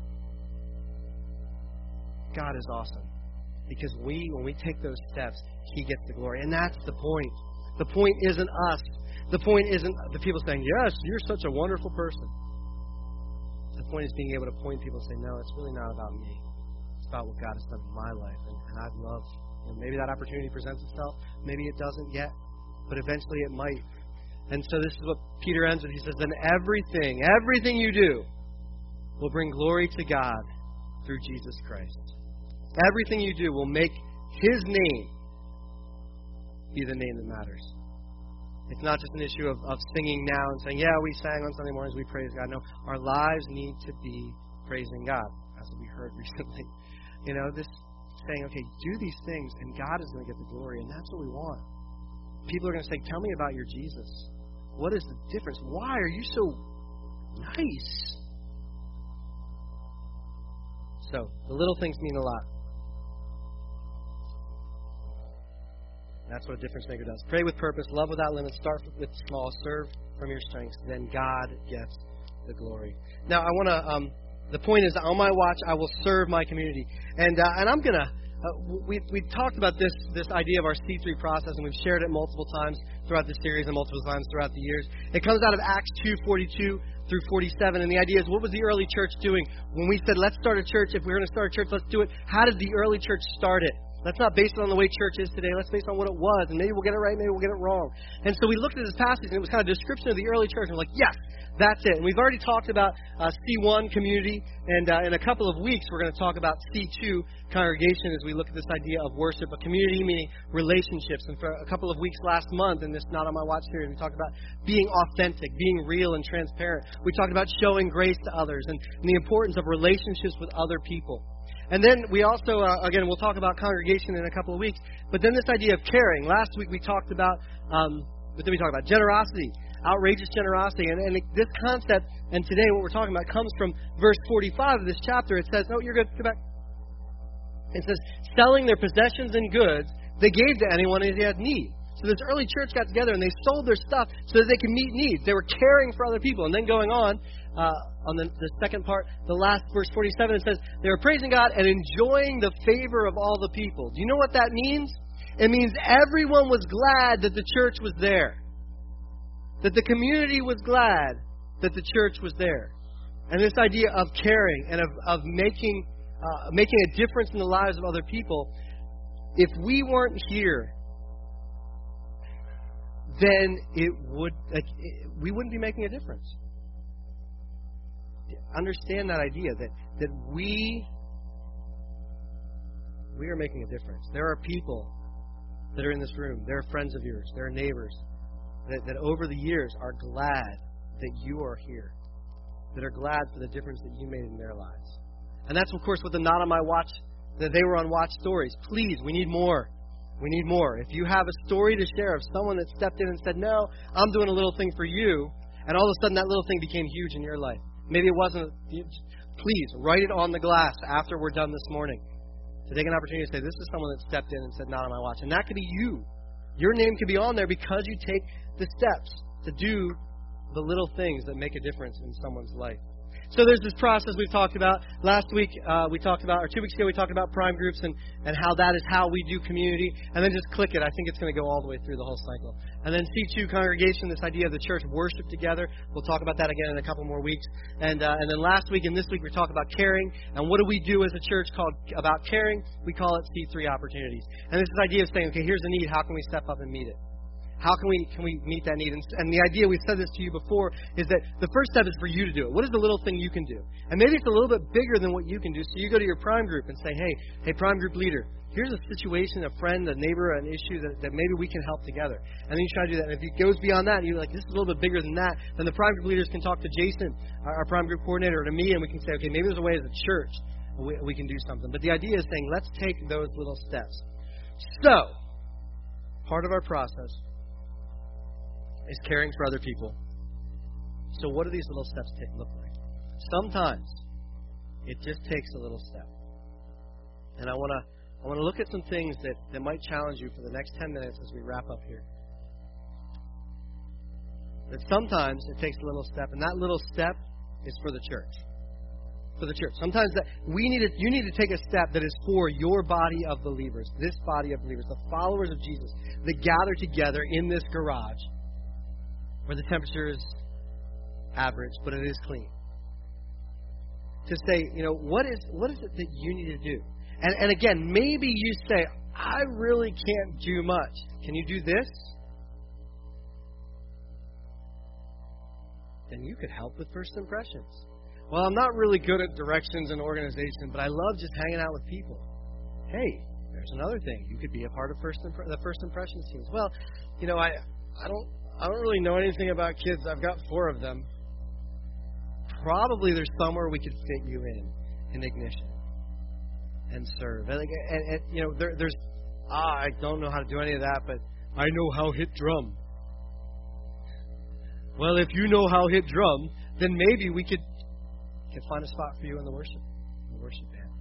God is awesome. Because when we take those steps, He gets the glory. And that's the point. The point isn't us. The point isn't the people saying, yes, you're such a wonderful person. The point is being able to point people and say, no, it's really not about me. It's about what God has done in my life. And I'd love, maybe that opportunity presents itself. Maybe it doesn't yet. But eventually it might. And so this is what Peter ends with. He says, then everything you do will bring glory to God through Jesus Christ. Everything you do will make His name be the name that matters. It's not just an issue of singing now and saying, yeah, we sang on Sunday mornings, we praise God. No, our lives need to be praising God, as we heard recently. This saying, okay, do these things, and God is going to get the glory, and that's what we want. People are going to say, tell me about your Jesus. What is the difference? Why are you so nice? So, the little things mean a lot. That's what a difference maker does. Pray with purpose, love without limits, start with small, serve from your strengths, then God gets the glory. Now, I want to, the point is, on my watch, I will serve my community. And I'm going to, we've talked about this idea of our C3 process, and we've shared it multiple times throughout the series and multiple times throughout the years. It comes out of Acts 2:42 through 47, and the idea is, what was the early church doing? When we said, let's start a church, if we're going to start a church, let's do it. How did the early church start it? That's not based on the way church is today. That's based on what it was. And maybe we'll get it right, maybe we'll get it wrong. And so we looked at this passage, and it was kind of a description of the early church. And we're like, yes, that's it. And we've already talked about C1 community. And in a couple of weeks, we're going to talk about C2 congregation as we look at this idea of worship. A community meaning relationships. And for a couple of weeks last month, in this Not On My Watch series, we talked about being authentic, being real and transparent. We talked about showing grace to others and the importance of relationships with other people. And then we also, again, we'll talk about congregation in a couple of weeks. But then this idea of caring. Last week we talked about, generosity. outrageous generosity. And this concept, and today what we're talking about, comes from verse 45 of this chapter. It says, you're good, go back. It says, selling their possessions and goods, they gave to anyone as he had need. So this early church got together and they sold their stuff so that they could meet needs. They were caring for other people. And then going on the second part, the last verse 47, it says, they were praising God and enjoying the favor of all the people. Do you know what that means? It means everyone was glad that the church was there. That the community was glad that the church was there. And this idea of caring and of making a difference in the lives of other people, if we weren't here, then we wouldn't be making a difference. Understand that idea that we are making a difference. There are people that are in this room. There are friends of yours. There are neighbors that over the years are glad that you are here. That are glad for the difference that you made in their lives. And that's, of course, what the Not On My Watch, that they were on watch stories. Please, we need more. We need more. If you have a story to share of someone that stepped in and said, no, I'm doing a little thing for you, and all of a sudden that little thing became huge in your life. Maybe it wasn't. Please, write it on the glass after we're done this morning. To take an opportunity to say, this is someone that stepped in and said, Not On My Watch. And that could be you. Your name could be on there because you take the steps to do the little things that make a difference in someone's life. So there's this process we've talked about. Last week, 2 weeks ago, we talked about prime groups and how that is how we do community. And then just click it. I think it's going to go all the way through the whole cycle. And then C2 congregation, this idea of the church worship together. We'll talk about that again in a couple more weeks. And then last week and this week, we talked about caring. And what do we do as a church about caring? We call it C3 opportunities. And this is the idea of saying, okay, here's a need. How can we step up and meet it? How can we meet that need? And the idea, we've said this to you before, is that the first step is for you to do it. What is the little thing you can do? And maybe it's a little bit bigger than what you can do. So you go to your prime group and say, hey, prime group leader, here's a situation, a friend, a neighbor, an issue that maybe we can help together. And then you try to do that. And if it goes beyond that, and you're like, this is a little bit bigger than that, then the prime group leaders can talk to Jason, our prime group coordinator, or to me, and we can say, okay, maybe there's a way as a church we can do something. But the idea is saying, let's take those little steps. So, part of our process is caring for other people. So what do these little steps look like? Sometimes it just takes a little step. And I want to look at some things that might challenge you for the next 10 minutes as we wrap up here. That sometimes it takes a little step, and that little step is for the church. For the church. Sometimes you need to take a step that is for your body of believers, this body of believers, the followers of Jesus, that gather together in this garage where the temperature is average, but it is clean. To say, what is it that you need to do? And again, maybe you say, I really can't do much. Can you do this? Then you could help with first impressions. Well, I'm not really good at directions and organization, but I love just hanging out with people. Hey, there's another thing. You could be a part of the first impressions teams. Well, I don't really know anything about kids. I've got 4 of them. Probably there's somewhere we could fit you in Ignition and serve. And there's I don't know how to do any of that, but I know how hit drum. Well, if you know how hit drum, then maybe we could find a spot for you in the worship band.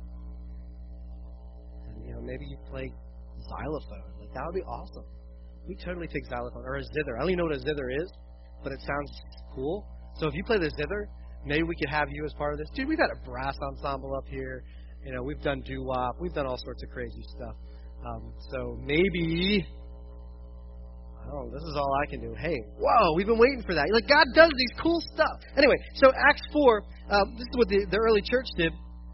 And maybe you play xylophone. Like, that would be awesome. We totally take xylophone or a zither. I don't even know what a zither is, but it sounds cool. So if you play the zither, maybe we could have you as part of this. Dude, we've had a brass ensemble up here. We've done doo-wop. We've done all sorts of crazy stuff. So maybe, this is all I can do. Hey, whoa, we've been waiting for that. Like, God does these cool stuff. Anyway, so Acts 4, this is what the early church did.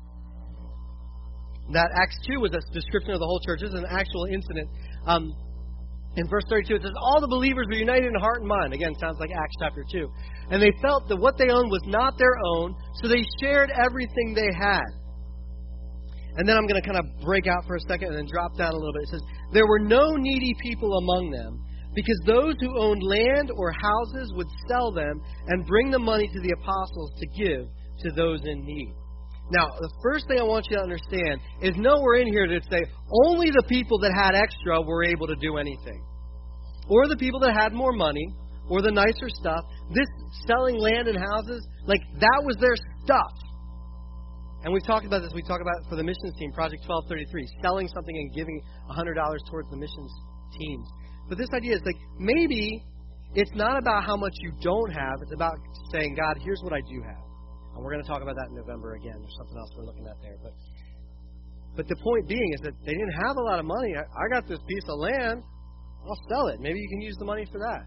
That Acts 2 was a description of the whole church. This is an actual incident. In verse 32, it says, all the believers were united in heart and mind. Again, sounds like Acts chapter 2. And they felt that what they owned was not their own, so they shared everything they had. And then I'm going to kind of break out for a second and then drop down a little bit. It says, there were no needy people among them, because those who owned land or houses would sell them and bring the money to the apostles to give to those in need. Now, the first thing I want you to understand is nowhere in here to say only the people that had extra were able to do anything. Or the people that had more money, or the nicer stuff. This selling land and houses, like that was their stuff. And we've talked about this. We talk about it for the missions team, Project 1233, selling something and giving $100 towards the missions teams. But this idea is like maybe it's not about how much you don't have. It's about saying, God, here's what I do have. And we're going to talk about that in November again. There's something else we're looking at there. But the point being is that they didn't have a lot of money. I got this piece of land. I'll sell it. Maybe you can use the money for that.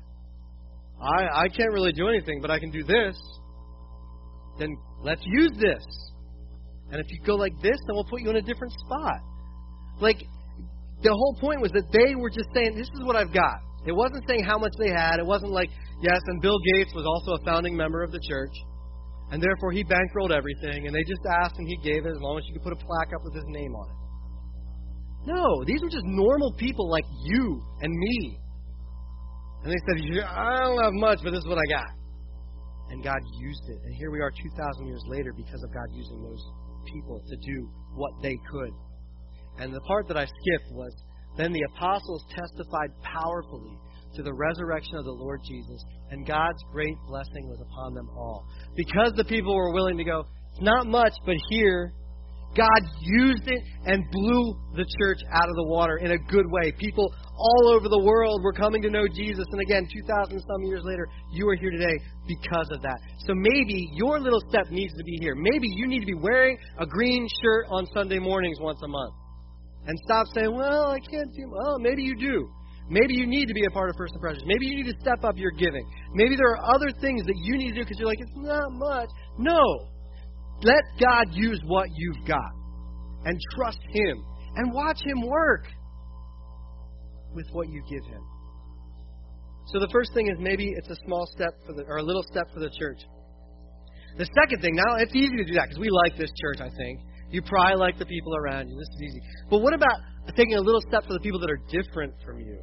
I can't really do anything, but I can do this. Then let's use this. And if you go like this, then we'll put you in a different spot. Like, the whole point was that they were just saying, this is what I've got. It wasn't saying how much they had. It wasn't like, yes, and Bill Gates was also a founding member of the church. And therefore, he bankrolled everything. And they just asked and he gave it as long as you could put a plaque up with his name on it. No, these were just normal people like you and me. And they said, I don't have much, but this is what I got. And God used it. And here we are 2,000 years later because of God using those people to do what they could. And the part that I skipped was, then the apostles testified powerfully to the resurrection of the Lord Jesus, and God's great blessing was upon them all. Because the people were willing to go, it's not much, but here, God used it and blew the church out of the water in a good way. People all over the world were coming to know Jesus. And again, 2,000 some years later, you are here today because of that. So maybe your little step needs to be here. Maybe you need to be wearing a green shirt on Sunday mornings once a month. And stop saying, well, I can't do... Well, maybe you do. Maybe you need to be a part of First Impressions. Maybe you need to step up your giving. Maybe there are other things that you need to do because you're like, it's not much. No. Let God use what you've got. And trust Him. And watch Him work with what you give Him. So the first thing is maybe it's a small step or a little step for the church. The second thing, now it's easy to do that because we like this church, I think. You probably like the people around you. This is easy. But what about taking a little step for the people that are different from you?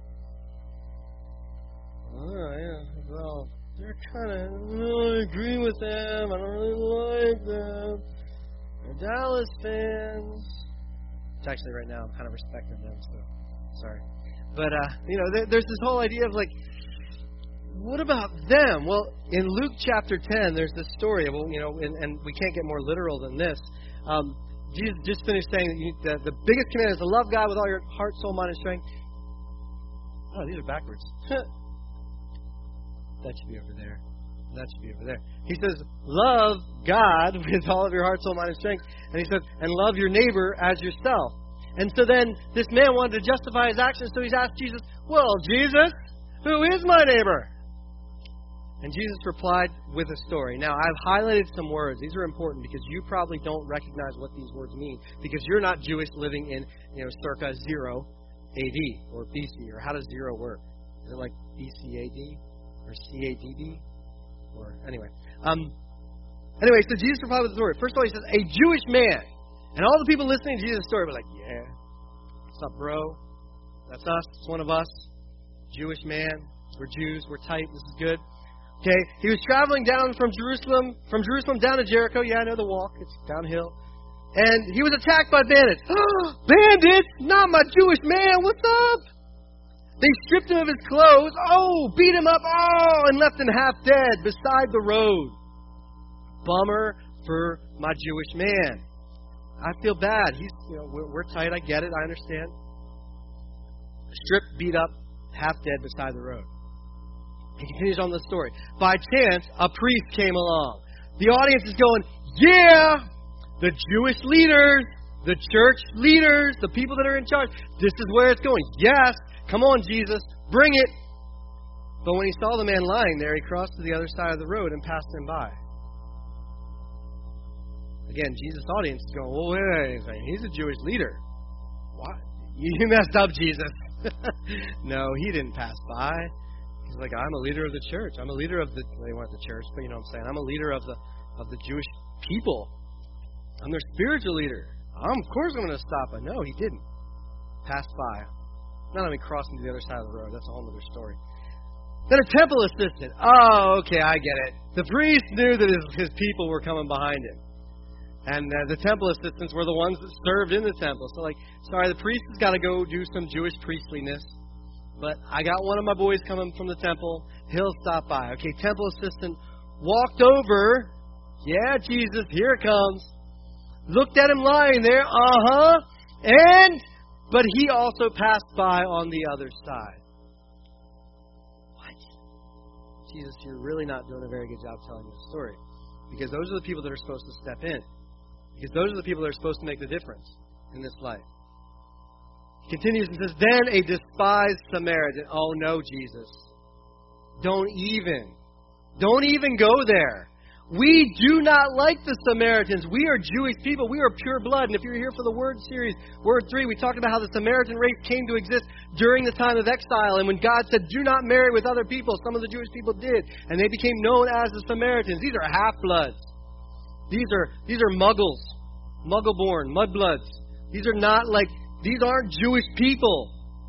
Oh, yeah. Well, they're kind of, I don't really agree with them. I don't really like them. They're Dallas fans. Which actually right now I'm kind of respecting them, so sorry. But, there's this whole idea of like, what about them? Well, in Luke chapter 10, there's this story of, and we can't get more literal than this. Jesus just finished saying that the biggest command is to love God with all your heart, soul, mind, and strength. Oh, these are backwards. That should be over there. That should be over there. He says, love God with all of your heart, soul, mind, and strength. And he says, and love your neighbor as yourself. And so then this man wanted to justify his actions, so he's asked Jesus, well, Jesus, who is my neighbor? And Jesus replied with a story. Now, I've highlighted some words. These are important because you probably don't recognize what these words mean because you're not Jewish living in, circa 0 AD or BC. Or how does 0 work? Is it like BCAD or CADD? Or anyway. So Jesus replied with a story. First of all, he says, a Jewish man. And all the people listening to Jesus' story were like, yeah, what's up, bro? That's us. It's one of us. Jewish man. We're Jews. We're tight. This is good. Okay, he was traveling down from Jerusalem down to Jericho. Yeah, I know the walk. It's downhill. And he was attacked by bandits. Bandits? Not my Jewish man. What's up? They stripped him of his clothes. Beat him up. And left him half dead beside the road. Bummer for my Jewish man. I feel bad. He's, we're tight. I get it. I understand. Stripped, beat up, half dead beside the road. He continues on the story. By chance, a priest came along. The audience is going, yeah, the Jewish leaders, the church leaders, the people that are in charge. This is where it's going. Yes, come on, Jesus, bring it. But when he saw the man lying there, he crossed to the other side of the road and passed him by. Again, Jesus' audience is going, well, wait a second. He's a Jewish leader. What? You messed up, Jesus. No, he didn't pass by. He's like, I'm a leader of the church. I'm a leader of the... They weren't the church, but you know what I'm saying. I'm a leader of the Jewish people. I'm their spiritual leader. Of course I'm going to stop. But no, he didn't. Passed by. Not only crossing to the other side of the road. That's a whole other story. Then a temple assistant. Oh, okay, I get it. The priest knew that his people were coming behind him. And the temple assistants were the ones that served in the temple. So sorry, the priest has got to go do some Jewish priestliness. But I got one of my boys coming from the temple. He'll stop by. Okay, temple assistant walked over. Yeah, Jesus, here it comes. Looked at him lying there. But he also passed by on the other side. What? Jesus, you're really not doing a very good job telling the story. Because those are the people that are supposed to step in. Because those are the people that are supposed to make the difference in this life. He continues and says, then a despised Samaritan. Oh no, Jesus. Don't even go there. We do not like the Samaritans. We are Jewish people. We are pure blood. And if you're here for the Word series, Word 3, we talked about how the Samaritan race came to exist during the time of exile. And when God said, do not marry with other people, some of the Jewish people did. And they became known as the Samaritans. These are half-bloods. These are muggles. Muggle-born, mudbloods. These aren't Jewish people.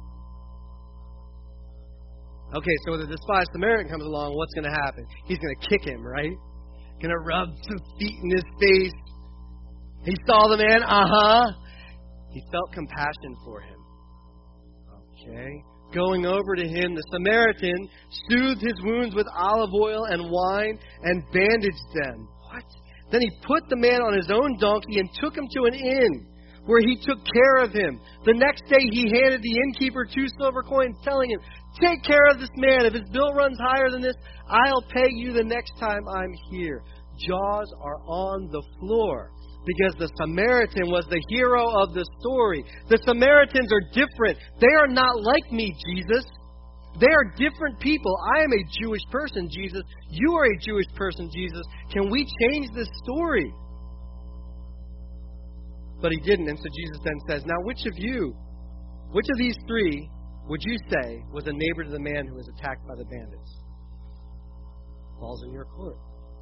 Okay, so when the despised Samaritan comes along, what's going to happen? He's going to kick him, right? Going to rub some feet in his face. He saw the man, He felt compassion for him. Okay. Going over to him, the Samaritan soothed his wounds with olive oil and wine and bandaged them. What? Then he put the man on his own donkey and took him to an inn, where he took care of him. The next day he handed the innkeeper 2 silver coins, telling him, take care of this man. If his bill runs higher than this, I'll pay you the next time I'm here. Jaws are on the floor because the Samaritan was the hero of the story. The Samaritans are different. They are not like me, Jesus. They are different people. I am a Jewish person, Jesus. You are a Jewish person, Jesus. Can we change this story? But he didn't. And so Jesus then says, now which of these 3 would you say was a neighbor to the man who was attacked by the bandits? Falls in your court.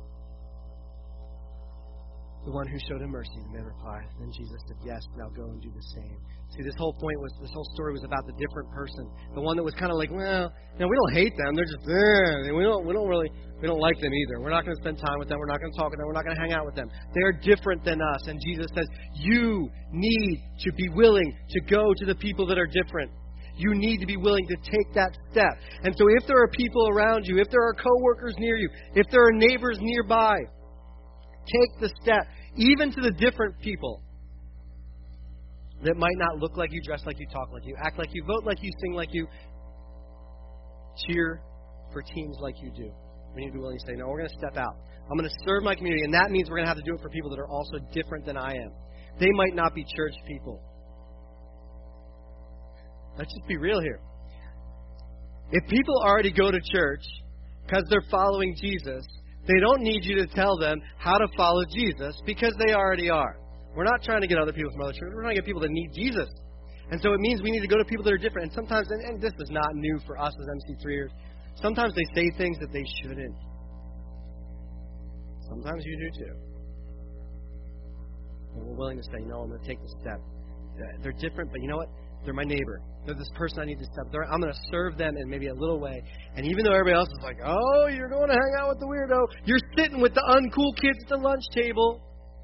The one who showed him mercy, the man replied. Then Jesus said, yes, now go and do the same. See, this whole story was about the different person. The one that was kind of like, well, we don't hate them. They're just, we don't like them either. We're not going to spend time with them. We're not going to talk with them. We're not going to hang out with them. They're different than us. And Jesus says, you need to be willing to go to the people that are different. You need to be willing to take that step. And so if there are people around you, if there are coworkers near you, if there are neighbors nearby, take the step, even to the different people that might not look like you, dress like you, talk like you, act like you, vote like you, sing like you, cheer for teams like you do. We need to be willing to say, no, we're going to step out. I'm going to serve my community, and that means we're going to have to do it for people that are also different than I am. They might not be church people. Let's just be real here. If people already go to church because they're following Jesus, they don't need you to tell them how to follow Jesus because they already are. We're not trying to get other people from other churches. We're trying to get people that need Jesus. And so it means we need to go to people that are different. And sometimes, and this is not new for us as MC3ers, sometimes they say things that they shouldn't. Sometimes you do too. And we're willing to say, no, I'm going to take the step. They're different, but you know what? They're my neighbor. They're this person I need to step. I'm going to serve them in maybe a little way. And even though everybody else is like, oh, you're going to hang out with the weirdo, you're sitting with the uncool kids at the lunch table.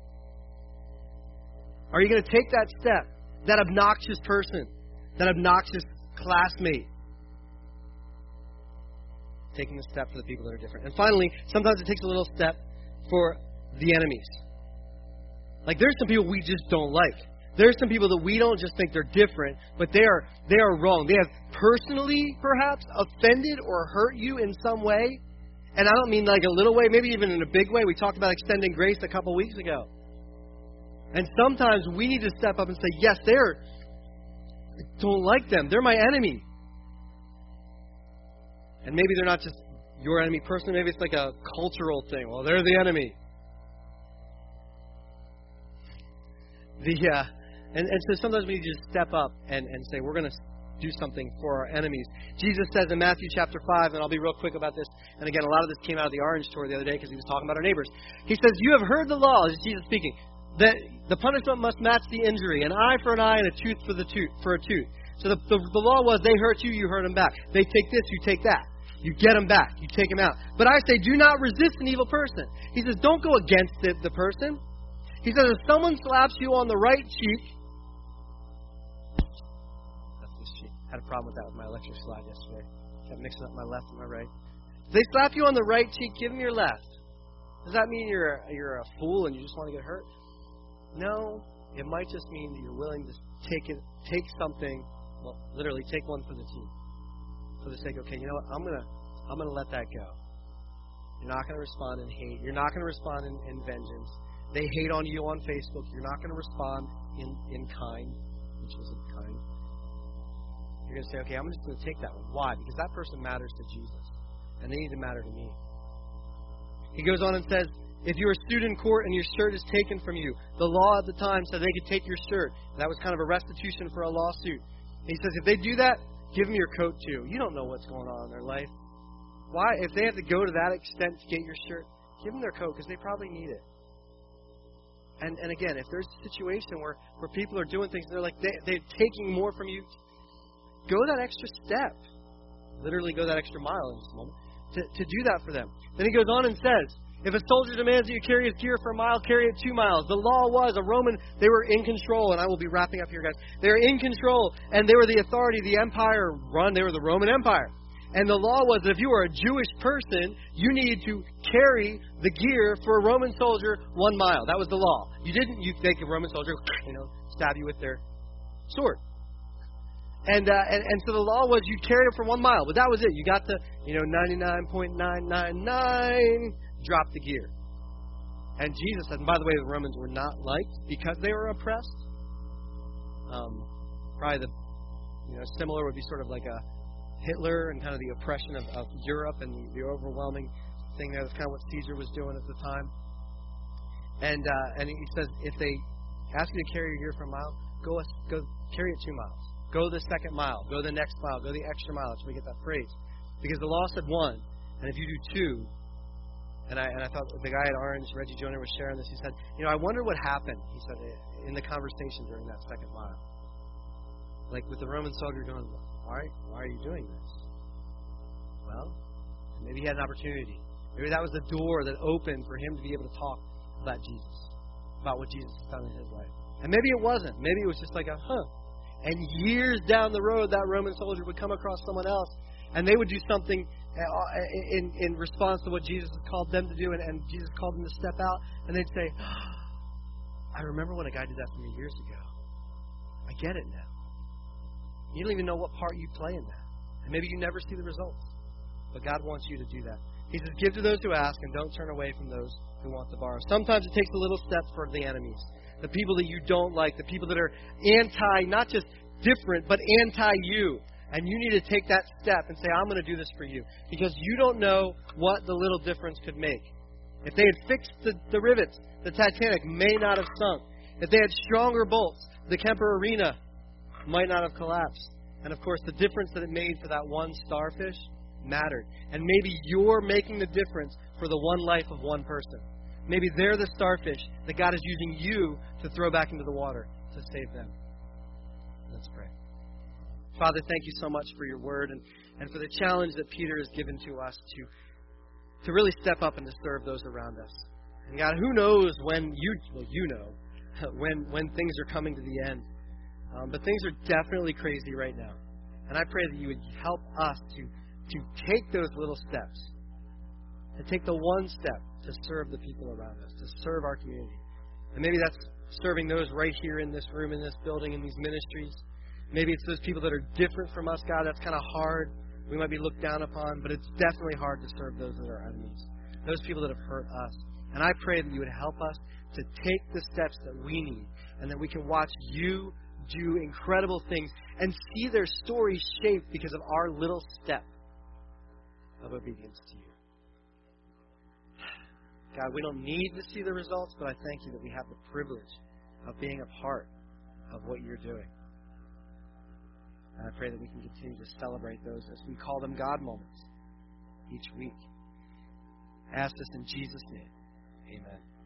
Are you going to take that step? That obnoxious person, that obnoxious classmate. Taking the step for the people that are different. And finally, sometimes it takes a little step for the enemies. Like there's some people we just don't like. There's some people that we don't just think they're different, but they are wrong. They have personally, perhaps, offended or hurt you in some way. And I don't mean like a little way, maybe even in a big way. We talked about extending grace a couple weeks ago. And sometimes we need to step up and say, yes, I don't like them. They're my enemy. And maybe they're not just your enemy personally. Maybe it's like a cultural thing. Well, they're the enemy. And so sometimes we need to just step up and say, we're going to do something for our enemies. Jesus says in Matthew chapter 5, and I'll be real quick about this, and again, a lot of this came out of the Orange Tour the other day because he was talking about our neighbors. He says, you have heard the law, this is Jesus speaking, that the punishment must match the injury, an eye for an eye and a tooth for a tooth. So the law was, they hurt you, you hurt them back. They take this, you take that. You get them back, you take them out. But I say, do not resist an evil person. He says, don't go against the person. He says, if someone slaps you on the right cheek, that's this cheek. I had a problem with that with my electric slide yesterday. Kept mixing up my left and my right. If they slap you on the right cheek, give them your left. Does that mean you're a fool and you just want to get hurt? No. It might just mean that you're willing to take something, well, literally take one for the team. For the sake of, okay, you know what, I'm gonna let that go. You're not gonna respond in hate. You're not gonna respond in vengeance. They hate on you on Facebook. You're not gonna respond in kind, which isn't kind. You're gonna say, okay, I'm just gonna take that one. Why? Because that person matters to Jesus. And they need to matter to me. He goes on and says, if you are sued in court and your shirt is taken from you, the law at the time said they could take your shirt. That was kind of a restitution for a lawsuit. And he says, if they do that, give them your coat too. You don't know what's going on in their life. Why? If they have to go to that extent to get your shirt, give them their coat because they probably need it. And again, if there's a situation where people are doing things, they're like they're taking more from you, go that extra step. Literally go that extra mile in just a moment to do that for them. Then he goes on and says, if a soldier demands that you carry his gear for a mile, carry it 2 miles. The law was a Roman, they were in control, and I will be wrapping up here, guys. They were in control, and they were the authority, the empire run, they were the Roman Empire. And the law was that if you were a Jewish person, you needed to carry the gear for a Roman soldier 1 mile. That was the law. You make a Roman soldier, stab you with their sword. And so the law was you carried it for 1 mile, but that was it. You got the 99.999, drop the gear. And Jesus said, and by the way, the Romans were not liked because they were oppressed. Probably the similar would be sort of like a Hitler and kind of the oppression of Europe and the overwhelming thing. That was kind of what Caesar was doing at the time. And he says, if they ask you to carry your gear for a mile, go carry it 2 miles. Go the second mile. Go the next mile. Go the extra mile. That's where we get that phrase. Because the law said 1, and if you do 2, and I thought the guy at Orange, Reggie Joner, was sharing this. He said, I wonder what happened, he said, in the conversation during that second mile. Like with the Roman soldier going, why are you doing this? Well, maybe he had an opportunity. Maybe that was the door that opened for him to be able to talk about Jesus, about what Jesus has done in his life. And maybe it wasn't. Maybe it was just like And years down the road, that Roman soldier would come across someone else, and they would do something in response to what Jesus had called them to do, and Jesus called them to step out, and they'd say, I remember when a guy did that for me years ago. I get it now. You don't even know what part you play in that. And maybe you never see the results. But God wants you to do that. He says, give to those who ask, and don't turn away from those who want to borrow. Sometimes it takes a little step for the enemies. The people that you don't like, the people that are not just different, but anti-you. And you need to take that step and say, I'm going to do this for you. Because you don't know what the little difference could make. If they had fixed the rivets, the Titanic may not have sunk. If they had stronger bolts, the Kemper Arena might not have collapsed. And of course, the difference that it made for that one starfish mattered. And maybe you're making the difference for the one life of one person. Maybe they're the starfish that God is using you to throw back into the water to save them. Let's pray. Father, thank you so much for your word and for the challenge that Peter has given to us to really step up and to serve those around us. And God, who knows when when things are coming to the end. But things are definitely crazy right now. And I pray that you would help us to take those little steps, to take the one step to serve the people around us, to serve our community. And maybe that's serving those right here in this room, in this building, in these ministries. Maybe it's those people that are different from us, God. That's kind of hard. We might be looked down upon, but it's definitely hard to serve those that are enemies, those people that have hurt us. And I pray that you would help us to take the steps that we need, and that we can watch you do incredible things and see their stories shaped because of our little step of obedience to you. God, we don't need to see the results, but I thank you that we have the privilege of being a part of what you're doing. And I pray that we can continue to celebrate those as we call them God moments each week. I ask this in Jesus' name. Amen.